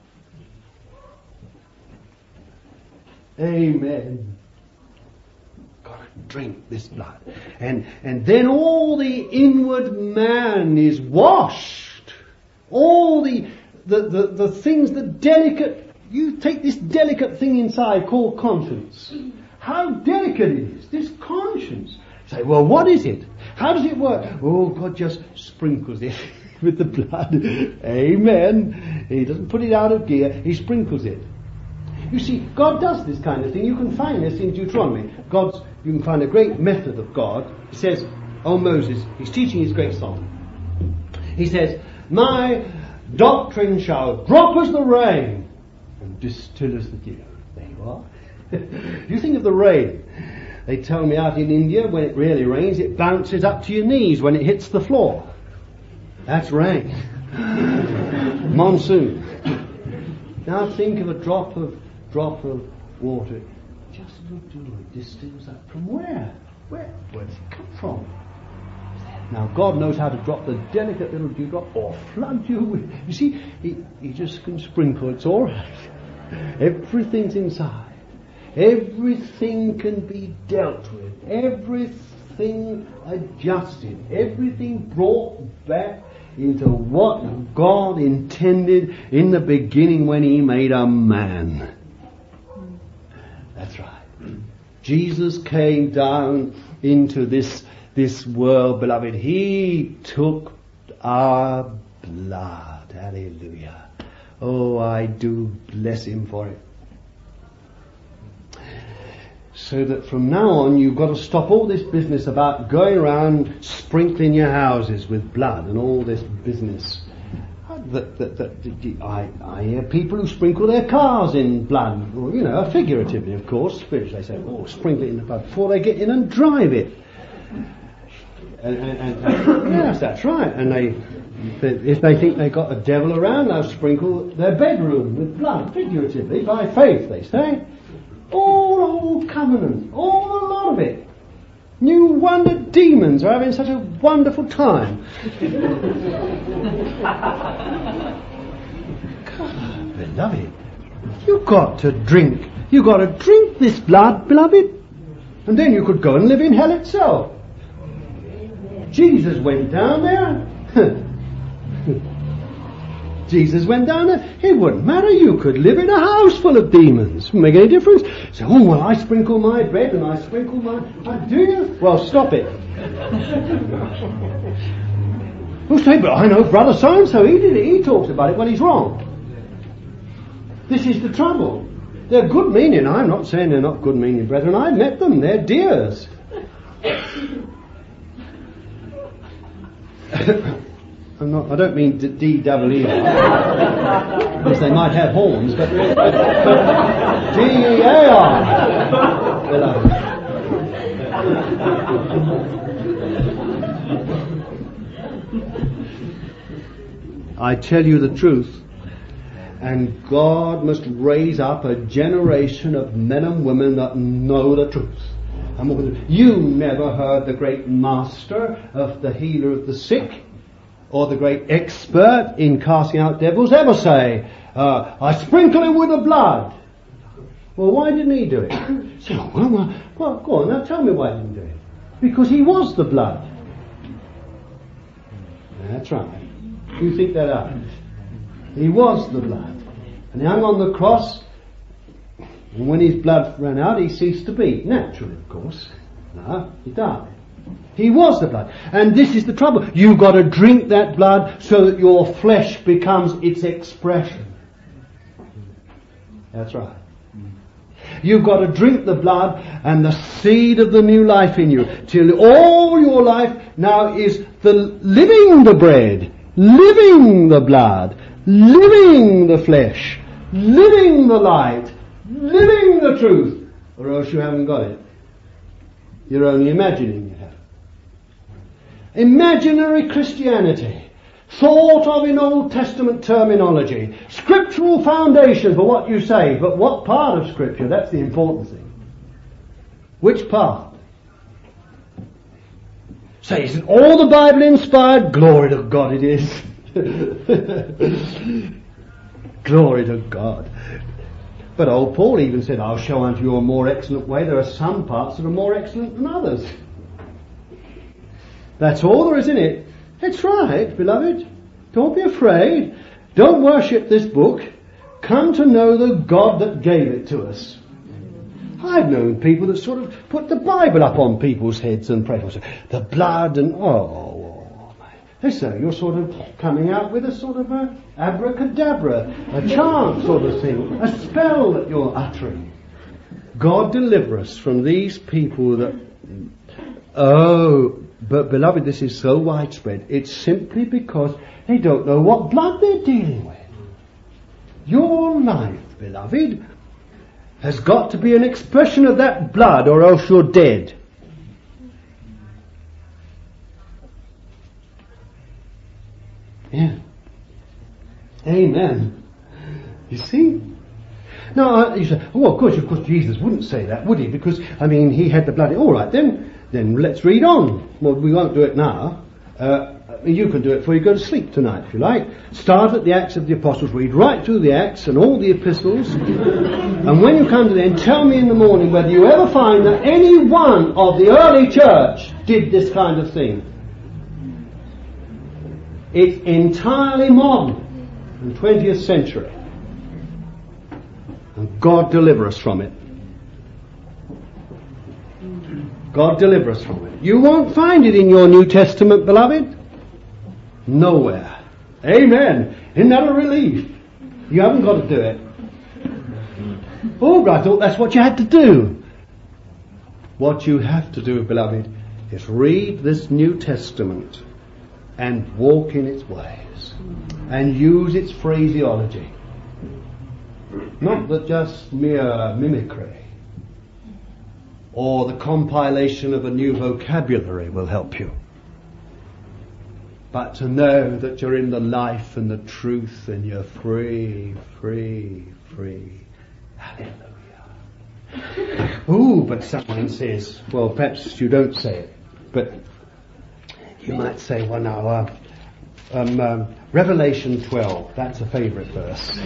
Amen. Got to drink this blood. And, and then all the inward man is washed. All the, the, the, the things, the delicate, you take this delicate thing inside called conscience. How delicate it is, this conscience. Say, well, what is it? How does it work? Oh, God just sprinkles it with the blood. Amen. He doesn't put it out of gear. He sprinkles it. You see, God does this kind of thing. You can find this in Deuteronomy. God's, you can find a great method of God. He says, oh, Moses, he's teaching his great song. He says, my Doctrine shall drop as the rain and distill as the dew. There you are. You think of the rain. They tell me out in India, when it really rains, it bounces up to your knees when it hits the floor. That's rain. Monsoon. Now think of a drop of drop of water. Just look to it. Distills up from where? Where? Where does it come from? Now God knows how to drop the delicate little dewdrop or flood you with. You see, he, he just can sprinkle. It's all right. Everything's inside. Everything can be dealt with. Everything adjusted. Everything brought back into what God intended in the beginning when He made a man. That's right. Jesus came down into this, this world, beloved. He took our blood. Hallelujah. Oh, I do bless Him for it. So that from now on you've got to stop all this business about going around sprinkling your houses with blood and all this business. That, that, that, I, I hear people who sprinkle their cars in blood, or, you know, figuratively of course, spiritually they say, oh, sprinkle it in the blood before they get in and drive it. And, and, and, and yes, that's right. And they, if they think they've got a devil around, they'll sprinkle their bedroom with blood, figuratively, by faith, they say. All old covenant, all a lot of it. You wonder demons are having such a wonderful time. God, beloved, you've got to drink. You've got to drink this blood, beloved. And then you could go and live in hell itself. Jesus went down there. Jesus went down there. It wouldn't matter. You could live in a house full of demons. Wouldn't make any difference. So, oh, well, I sprinkle my bread and I sprinkle my... I do you? Well, stop it. Who'll say, but I know brother so-and-so, he did it. He talks about it when he's wrong. This is the trouble. They're good meaning. I'm not saying they're not good meaning, brethren. I met them. They're dears. I'm not, I don't mean D W E R, because they might have horns, but, but D E A R. Beloved. I tell you the truth, and God must raise up a generation of men and women that know the truth. And you never heard the great master of the healer of the sick, or the great expert in casting out devils ever say, uh, I sprinkle him with the blood. Well, why didn't he do it? So, well, well, well, go on, now tell me why he didn't do it. Because he was the blood. That's right. You think that out. He was the blood. And he hung on the cross, and when his blood ran out, he ceased to be. Naturally, of course. No, he died. He was the blood. And this is the trouble. You've got to drink that blood so that your flesh becomes its expression. That's right. You've got to drink the blood and the seed of the new life in you till all your life now is the living the bread, living the blood, living the flesh, living the light, living the truth, or else you haven't got it. You're only imagining you have. Imaginary Christianity, thought of in Old Testament terminology, scriptural foundation for what you say, but what part of Scripture? That's the important thing. Which part? Say, isn't all the Bible inspired? Glory to God it is. Glory to God. But old Paul even said, I'll show unto you a more excellent way. There are some parts that are more excellent than others. That's all there is in it. It's right, beloved. Don't be afraid. Don't worship this book. Come to know the God that gave it to us. I've known people that sort of put the Bible up on people's heads and pray for them. The blood and, oh, listen, you're sort of coming out with a sort of a abracadabra, a chant sort of thing, a spell that you're uttering. God deliver us from these people that, oh, But beloved, this is so widespread. It's simply because they don't know what blood they're dealing with. Your life, beloved, has got to be an expression of that blood, or else you're dead. Yeah. Amen. You see? Now, you say, oh, of course, of course, Jesus wouldn't say that, would he? Because, I mean, he had the blood. All right, then, then let's read on. Well, we won't do it now. Uh, you can do it before you go to sleep tonight, if you like. Start at the Acts of the Apostles, read right through the Acts and all the epistles. And when you come to the end, tell me in the morning whether you ever find that any one of the early church did this kind of thing. It's entirely modern and twentieth century. And God deliver us from it. God deliver us from it. You won't find it in your New Testament, beloved. Nowhere. Amen. Isn't that a relief? You haven't got to do it. Oh, but I thought that's what you had to do. What you have to do, beloved, is read this New Testament and walk in its ways and use its phraseology. Not that just mere mimicry or the compilation of a new vocabulary will help you, but to know that you're in the life and the truth and you're free, free, free. Hallelujah. Ooh, but someone says, well, perhaps you don't say it, but you might say, well, now, uh, um, um, Revelation twelve, that's a favourite verse.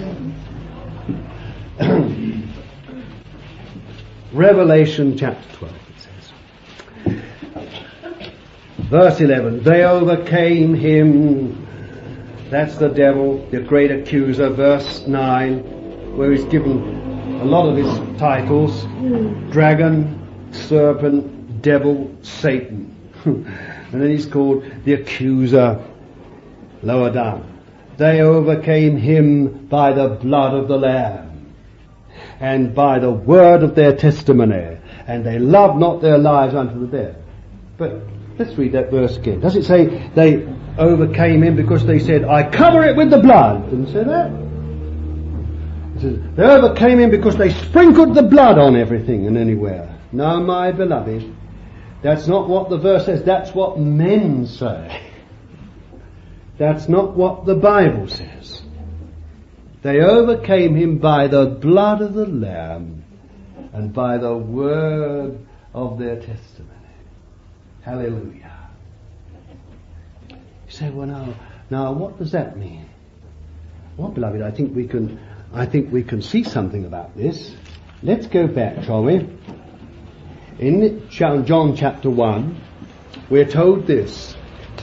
Revelation chapter twelve, it says. Verse eleven, they overcame him, that's the devil, the great accuser. Verse nine, where he's given a lot of his titles: dragon, serpent, devil, Satan. And then he's called the accuser, lower down. They overcame him by the blood of the Lamb and by the word of their testimony, and they loved not their lives unto the death. But let's read that verse again. Does it say they overcame him because they said, I cover it with the blood? Didn't say that. It says they overcame him because they sprinkled the blood on everything and anywhere. No, my beloved, that's not what the verse says. That's what men say. That's not what the Bible says. They overcame him by the blood of the Lamb and by the word of their testimony. Hallelujah. You say, well, now, now, what does that mean? Well, beloved, I think we can, I think we can see something about this. Let's go back, shall we? In John chapter one, we're told this.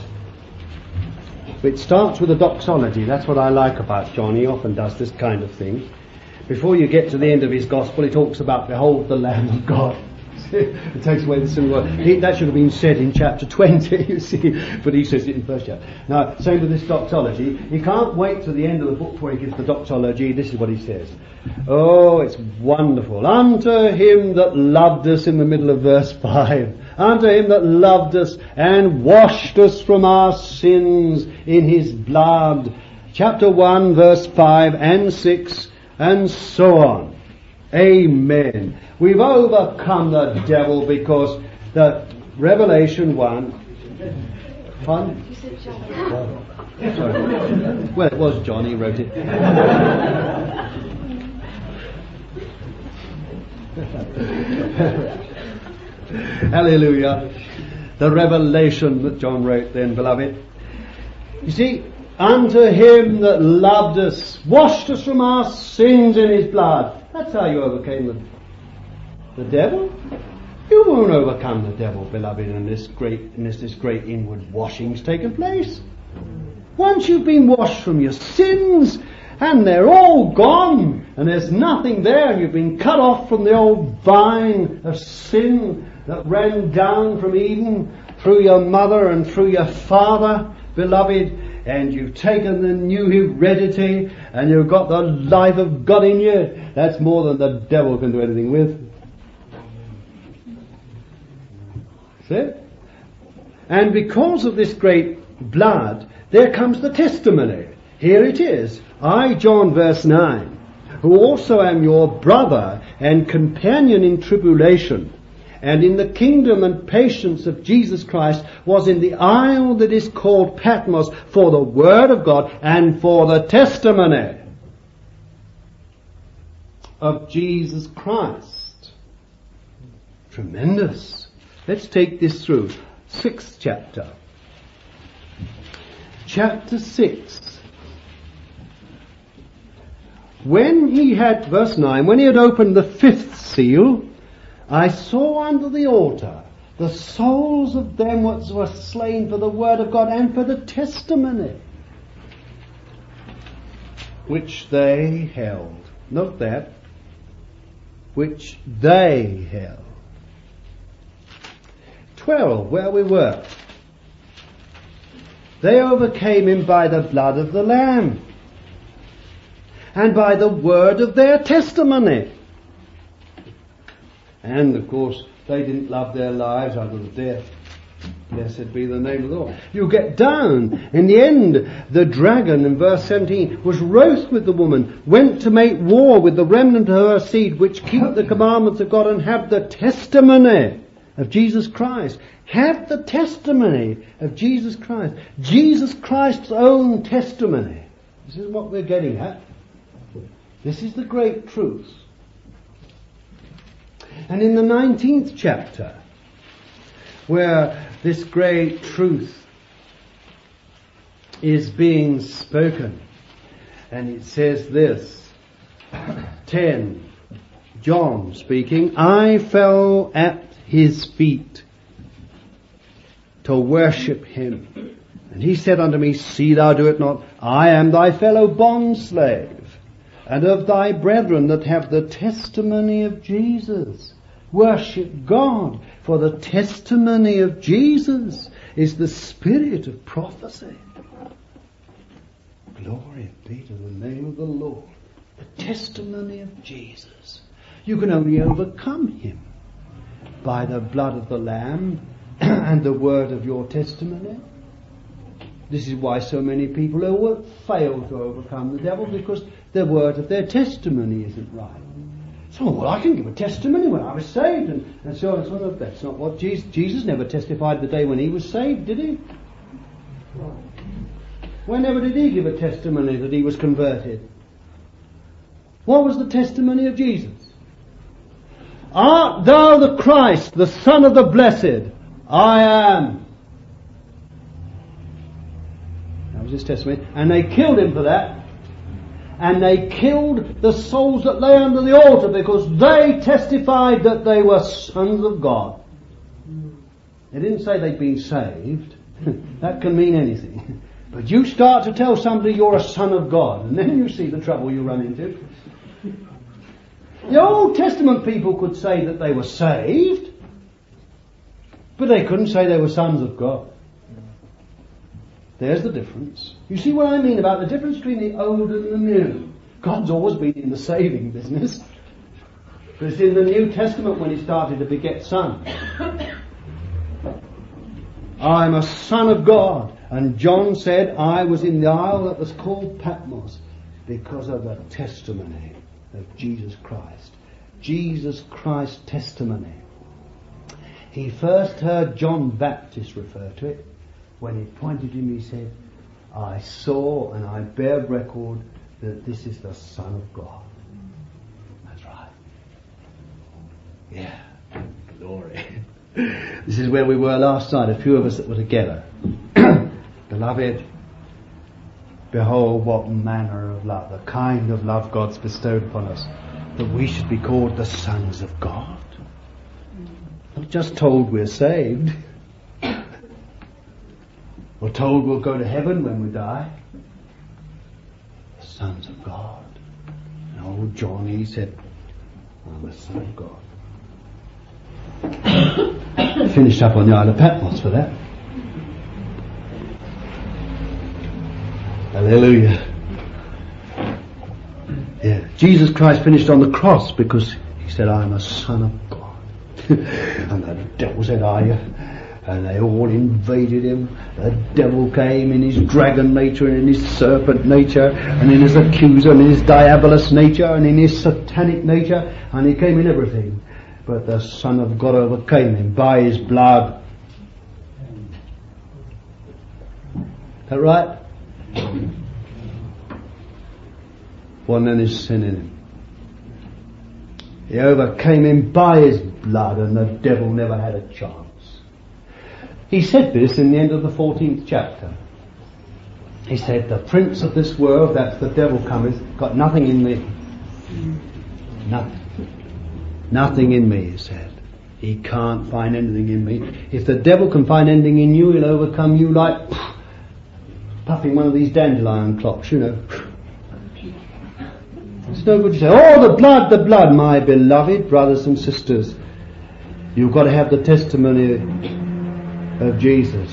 It starts with a doxology. That's what I like about John. He often does this kind of thing. Before you get to the end of his gospel, he talks about, behold the Lamb of God. It takes away the sin of the world. He, that should have been said in chapter twenty, you see, but he says it in first chapter. Now, same with this doxology. He can't wait to the end of the book before he gives the doxology. This is what he says. Oh, it's wonderful. Unto him that loved us, in the middle of verse five. Unto him that loved us and washed us from our sins in his blood. Chapter one, verse five and six, and so on. Amen. We've overcome the devil because the Revelation one. Fun? Oh, sorry. Well, it was John, he wrote it. Hallelujah. The revelation that John wrote then, beloved. You see, unto him that loved us, washed us from our sins in his blood. That's how you overcame the, the devil. You won't overcome the devil, beloved, in this great, in this, this great inward washing's taken place. Once you've been washed from your sins, and they're all gone, and there's nothing there, and you've been cut off from the old vine of sin that ran down from Eden through your mother and through your father, beloved, and you've taken the new heredity, and you've got the life of God in you. That's more than the devil can do anything with. See? And because of this great blood, there comes the testimony. Here it is. I, John, verse nine, who also am your brother and companion in tribulation, and in the kingdom and patience of Jesus Christ, was in the isle that is called Patmos for the word of God and for the testimony of Jesus Christ. Tremendous. Let's take this through. Sixth chapter. Chapter six. When he had, verse nine, when he had opened the fifth seal, I saw under the altar the souls of them which were slain for the word of God and for the testimony which they held. Note that. Which they held. Twelve, where we were. They overcame him by the blood of the Lamb and by the word of their testimony. And of course, they didn't love their lives unto death. Blessed be the name of the Lord. You get down. In the end, the dragon, in verse seventeen, was wroth with the woman, went to make war with the remnant of her seed, which keep the commandments of God and have the testimony of Jesus Christ. Have the testimony of Jesus Christ. Jesus Christ's own testimony. This is what we're getting at. This is the great truth. And in the nineteenth chapter, where this great truth is being spoken, and it says this, ten, John speaking, I fell at his feet to worship him. And he said unto me, see thou do it not. I am thy fellow bondslave, and of thy brethren that have the testimony of Jesus. Worship God, for the testimony of Jesus is the spirit of prophecy. Glory be to the name of the Lord. The testimony of Jesus. You can only overcome him by the blood of the Lamb and the word of your testimony. This is why so many people fail to overcome the devil, because the word of their testimony isn't right. So, well, I can give a testimony when I was saved, and, and so on and so on. That's not what Jesus, Jesus never testified the day when he was saved, did he? Whenever did he give a testimony that he was converted? What was the testimony of Jesus? Art thou the Christ, the Son of the Blessed? I am. That was his testimony. And they killed him for that. And they killed the souls that lay under the altar because they testified that they were sons of God. They didn't say they'd been saved. That can mean anything. But you start to tell somebody you're a son of God, and then you see the trouble you run into. The Old Testament people could say that they were saved, but they couldn't say they were sons of God. There's the difference. You see what I mean about the difference between the old and the new? God's always been in the saving business. But it's in the New Testament when he started to beget sons. I'm a son of God. And John said, I was in the isle that was called Patmos because of the testimony of Jesus Christ. Jesus Christ's testimony. He first heard John Baptist refer to it. When he pointed him, he said, I saw and I bear record that this is the Son of God. That's right. Yeah. Glory. This is where we were last night, a few of us that were together. Beloved, behold what manner of love, the kind of love God's bestowed upon us, that we should be called the sons of God. Not just told we're saved. We're told we'll go to heaven when we die. The sons of God. And old John, he said, I'm the son of God. Finished up on the Isle of Patmos for that. Hallelujah. Yeah. Jesus Christ finished on the cross because he said, I'm a son of God. And the devil said, are you? And they all invaded him. The devil came in his dragon nature and in his serpent nature and in his accuser and in his diabolous nature and in his satanic nature, and he came in everything. But the Son of God overcame him by his blood. Is that right? Wasn't any sin in him. He overcame him by his blood, and the devil never had a chance. He said this in the end of the fourteenth chapter. He said, the prince of this world, that's the devil cometh, got nothing in me. Nothing. Nothing in me, he said. He can't find anything in me. If the devil can find anything in you, he'll overcome you like pff, puffing one of these dandelion clocks, you know. It's no good to say, oh, the blood, the blood, my beloved brothers and sisters. You've got to have the testimony of Jesus.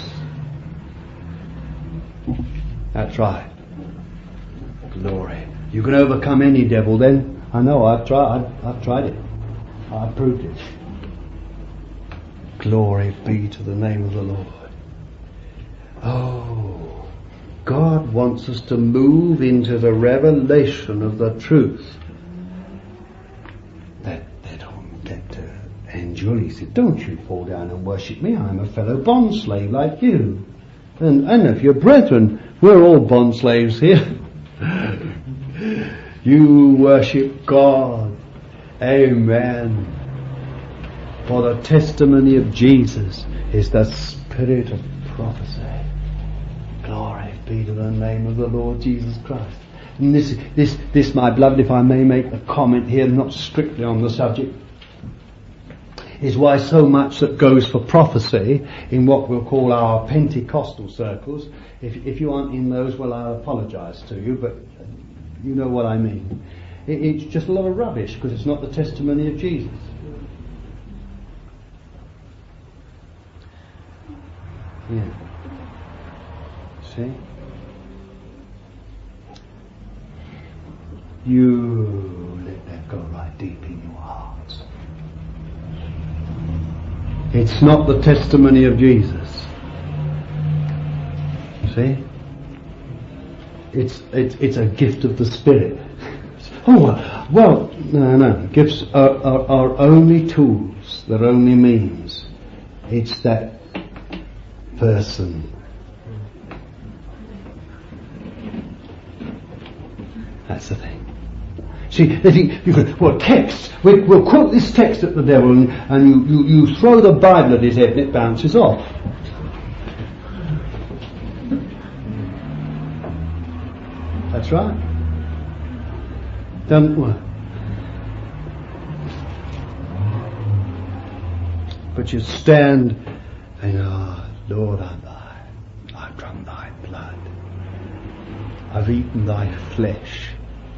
That's right. Glory. You can overcome any devil then. I know, I've tried, I've, I've tried it. I've proved it. Glory be to the name of the Lord. Oh, God wants us to move into the revelation of the truth. That they don't get to endure. He said, don't you fall down and worship me. I'm a fellow bond slave like you. And, and if you're brethren, we're all bond slaves here. You worship God. Amen. For the testimony of Jesus is the spirit of prophecy. Glory be to the name of the Lord Jesus Christ. And this, this, this, my beloved, if I may make a comment here, not strictly on the subject, is why so much that goes for prophecy in what we'll call our Pentecostal circles. If, if you aren't in those, well, I apologise to you, but you know what I mean. It, it's just a lot of rubbish because it's not the testimony of Jesus. Yeah. See? You let that go right deep in your hearts. It's not the testimony of Jesus. See? It's it's it's a gift of the Spirit. Oh well, no, no. Gifts are, are, are only tools. They're only means. It's that person. That's the thing. See, they think you can, well, text. We, we'll quote this text at the devil, and, and you, you, you throw the Bible at his head, and it bounces off. That's right. Don't work. But you stand and, oh, Lord, I'm thine. I've drunk thy blood. I've eaten thy flesh.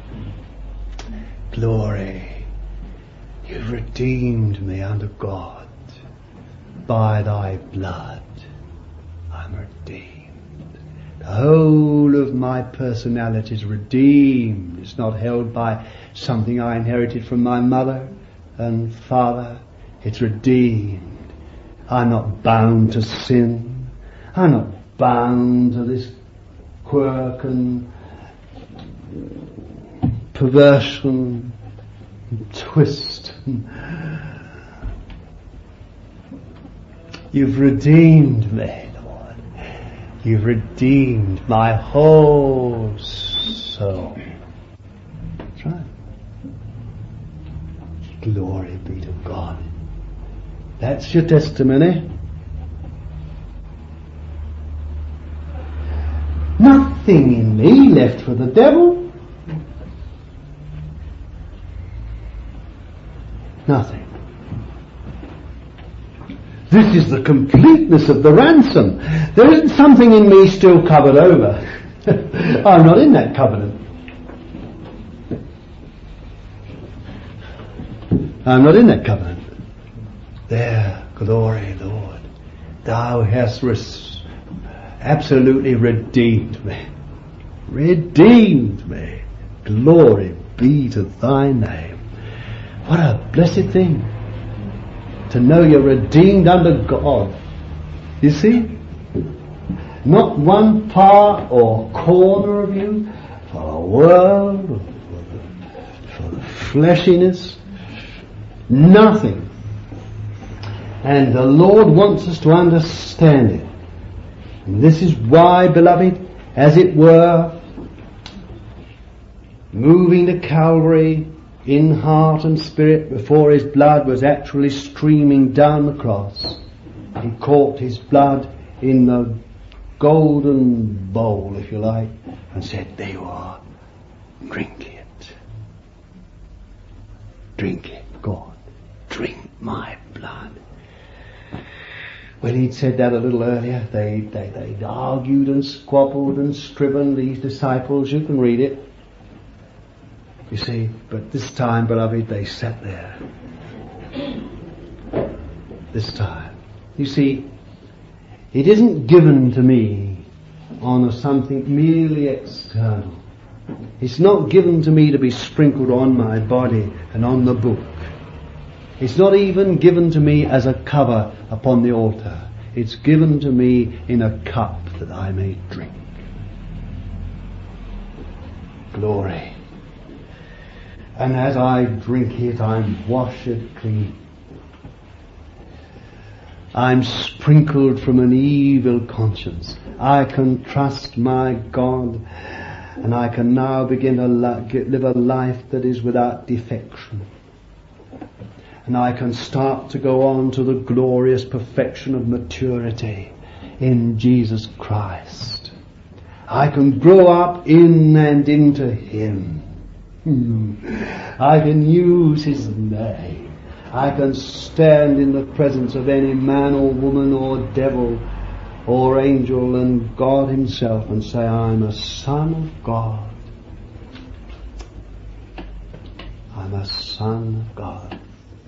Glory. You've redeemed me unto God. By thy blood I'm redeemed. The whole of my personality is redeemed. It's not held by something I inherited from my mother and father. It's redeemed. I'm not bound to sin. I'm not bound to this quirk and perversion and twist. You've redeemed me, Lord. You've redeemed my whole soul. That's right. Glory be to God. That's your testimony. Nothing in me left for the devil. Nothing. This is the completeness of the ransom. There isn't something in me still covered over. I'm not in that covenant. I'm not in that covenant. There, glory, Lord. Thou hast res- absolutely redeemed me. Redeemed me. Glory be to thy name. What a blessed thing to know you're redeemed unto God. You see? Not one part or corner of you for the world, or for the, for the fleshiness. Nothing. And the Lord wants us to understand it. And this is why, beloved, as it were, moving to Calvary in heart and spirit before his blood was actually streaming down the cross, he caught his blood in the golden bowl, if you like, and said, there you are, drink it. Drink it, God. Drink my blood. When he'd said that a little earlier, they, they, they'd argued and squabbled and striven, these disciples. You can read it. You see, but this time, beloved, they sat there. This time. You see, it isn't given to me on a something merely external. It's not given to me to be sprinkled on my body and on the book. It's not even given to me as a cover upon the altar. It's given to me in a cup that I may drink. Glory. And as I drink it, I'm washed clean. I'm sprinkled from an evil conscience. I can trust my God, and I can now begin to live a life that is without defection. And I can start to go on to the glorious perfection of maturity in Jesus Christ. I can grow up in and into Him. I can use His name. I can stand in the presence of any man or woman or devil or angel and God Himself and say, I'm a son of God. I'm a son of God.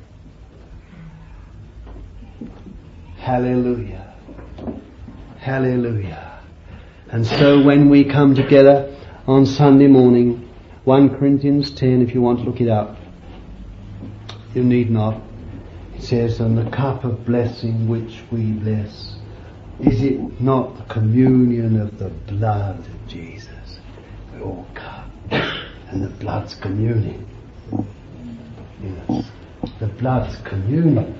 Hallelujah. Hallelujah. And so when we come together on Sunday morning, First Corinthians ten, if you want to look it up, you need not. It says, and the cup of blessing which we bless, is it not the communion of the blood of Jesus? We all cup, and the blood's communion. Yes, the blood's communion.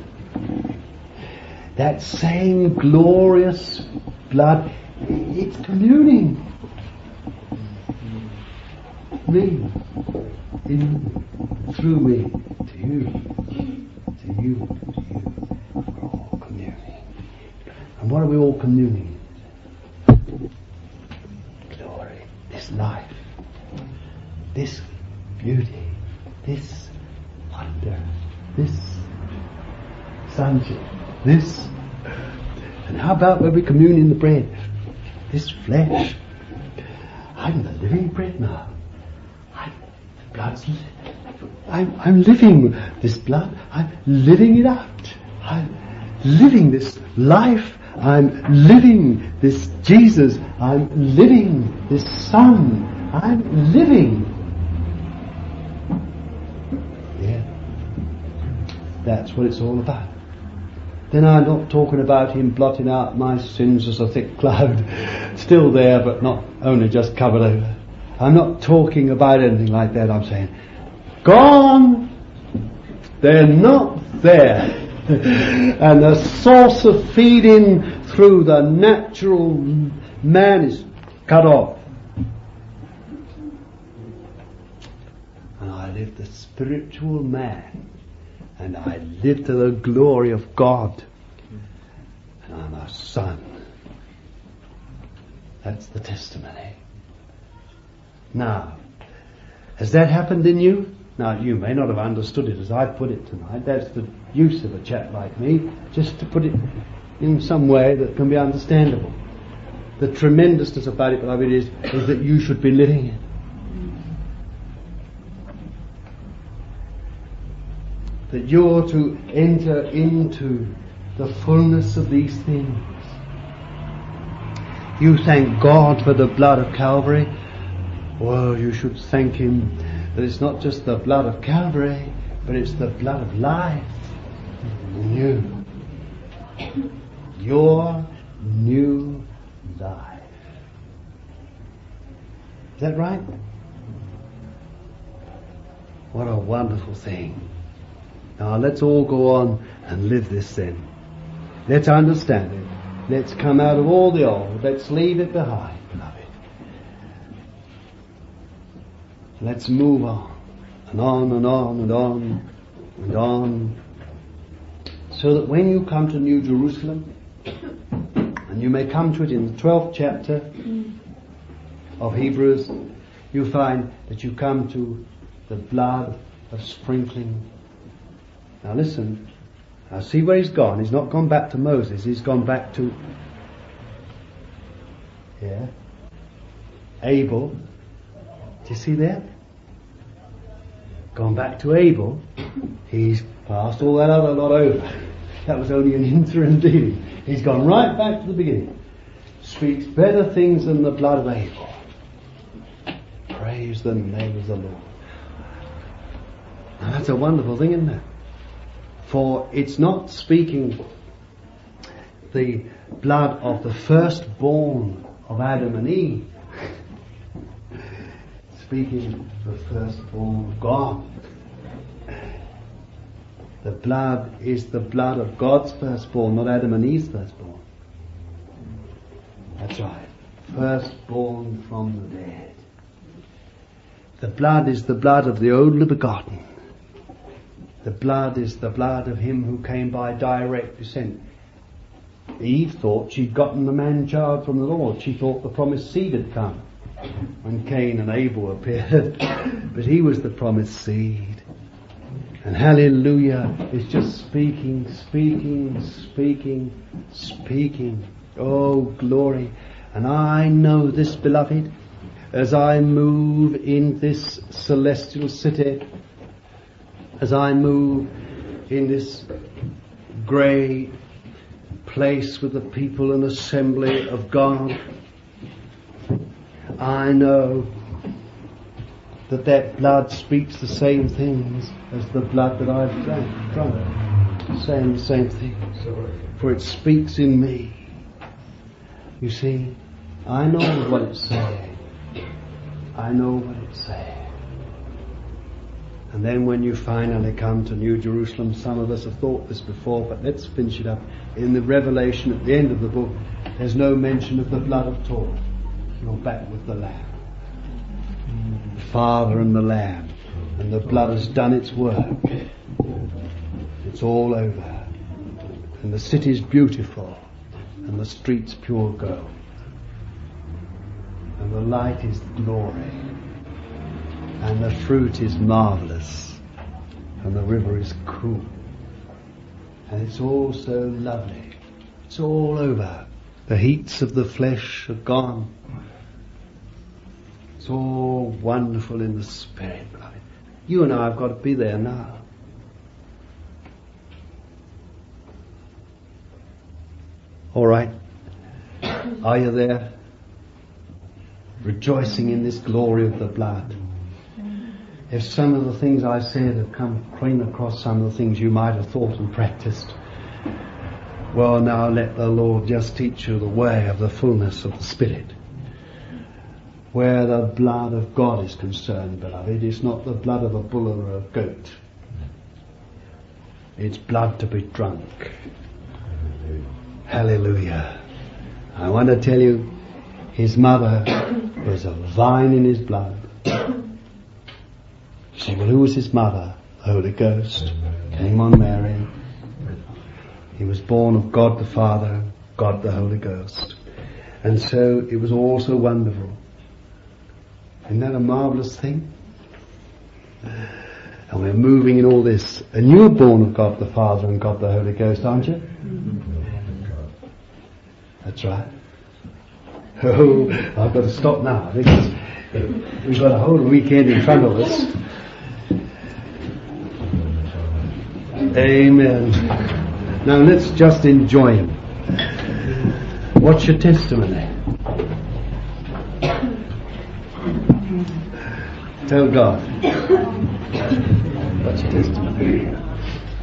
That same glorious blood, it's communing. Me, in, through me, to you, to you, to you. We're all communing. And what are we all communing? Glory, this life, this beauty, this wonder, this sunshine, this. And how about when we commune in the bread? This flesh. I'm the living bread now. I'm, the blood's li- I'm, I'm living this blood. I'm living it out. I'm living this life. I'm living this Jesus. I'm living this Son. I'm living. Yeah. That's what it's all about. Then I'm not talking about Him blotting out my sins as a thick cloud. Still there, but not only just covered over. I'm not talking about anything like that. I'm saying, gone. They're not there. And the source of feeding through the natural man is cut off. And I live the spiritual man. And I live to the glory of God. And I'm a son. That's the testimony. Now, has that happened in you? Now, you may not have understood it as I put it tonight. That's the use of a chap like me, just to put it in some way that can be understandable. The tremendousness about it, beloved, is, is that you should be living it. That you're to enter into the fullness of these things. You thank God for the blood of Calvary. Well, you should thank Him that it's not just the blood of Calvary, but it's the blood of life in you. You're new life. Is that right? What a wonderful thing. Now let's all go on and live this then. Let's understand it. Let's come out of all the old. Let's leave it behind, beloved. Let's move on and on and on and on and on, so that when you come to New Jerusalem, and you may come to it in the twelfth chapter of Hebrews, you find that you come to the blood of sprinkling. Now listen, now see where he's gone. He's not gone back to Moses, he's gone back to yeah, Abel. Do you see that? Gone back to Abel. He's passed all that other lot over. That was only an interim dealing. He's gone right back to the beginning. Speaks better things than the blood of Abel. Praise the name of the Lord. Now that's a wonderful thing, isn't it? For it's not speaking the blood of the firstborn of Adam and Eve. Speaking the firstborn of God. The blood is the blood of God's firstborn, not Adam and Eve's firstborn. That's right. Firstborn from the dead. The blood is the blood of the only begotten. The blood is the blood of him who came by direct descent. Eve thought she'd gotten the man-child from the Lord. She thought the promised seed had come when Cain and Abel appeared. But he was the promised seed. And hallelujah is just speaking, speaking, speaking, speaking. Oh, glory. And I know this, beloved, as I move in this celestial city, as I move in this great place with the people and assembly of God, I know that that blood speaks the same things as the blood that I've drank, drunk. Saying the same things. For it speaks in me. You see, I know what it's saying. I know what it's saying. And then when you finally come to New Jerusalem, some of us have thought this before, but let's finish it up. In the Revelation at the end of the book, there's no mention of the blood of Torah. You're back with the Lamb. The Father and the Lamb. And the blood has done its work. It's all over. And the city's beautiful. And the streets pure gold. And the light is glory. And the fruit is marvelous. And the river is cool. And it's all so lovely. It's all over. The heats of the flesh are gone. It's all wonderful in the spirit, beloved. You and I have got to be there now. All right. Are you there? Rejoicing in this glory of the blood. If some of the things I said have come clean across some of the things you might have thought and practiced, well, now let the Lord just teach you the way of the fullness of the Spirit. Where the blood of God is concerned, beloved, it's not the blood of a bull or a goat. It's blood to be drunk. Hallelujah. I want to tell you, his mother was a vine in his blood. You say, well, who was his mother? The Holy Ghost came on Mary. He was born of God the Father, God the Holy Ghost. And so it was all so wonderful. Isn't that a marvelous thing? And we're moving in all this. And you're born of God the Father and God the Holy Ghost, aren't you? That's right. Oh, I've got to stop now. I think it's, we've got a whole weekend in front of us. Amen. Now let's just enjoy him. What's your testimony? Tell God. What's your testimony?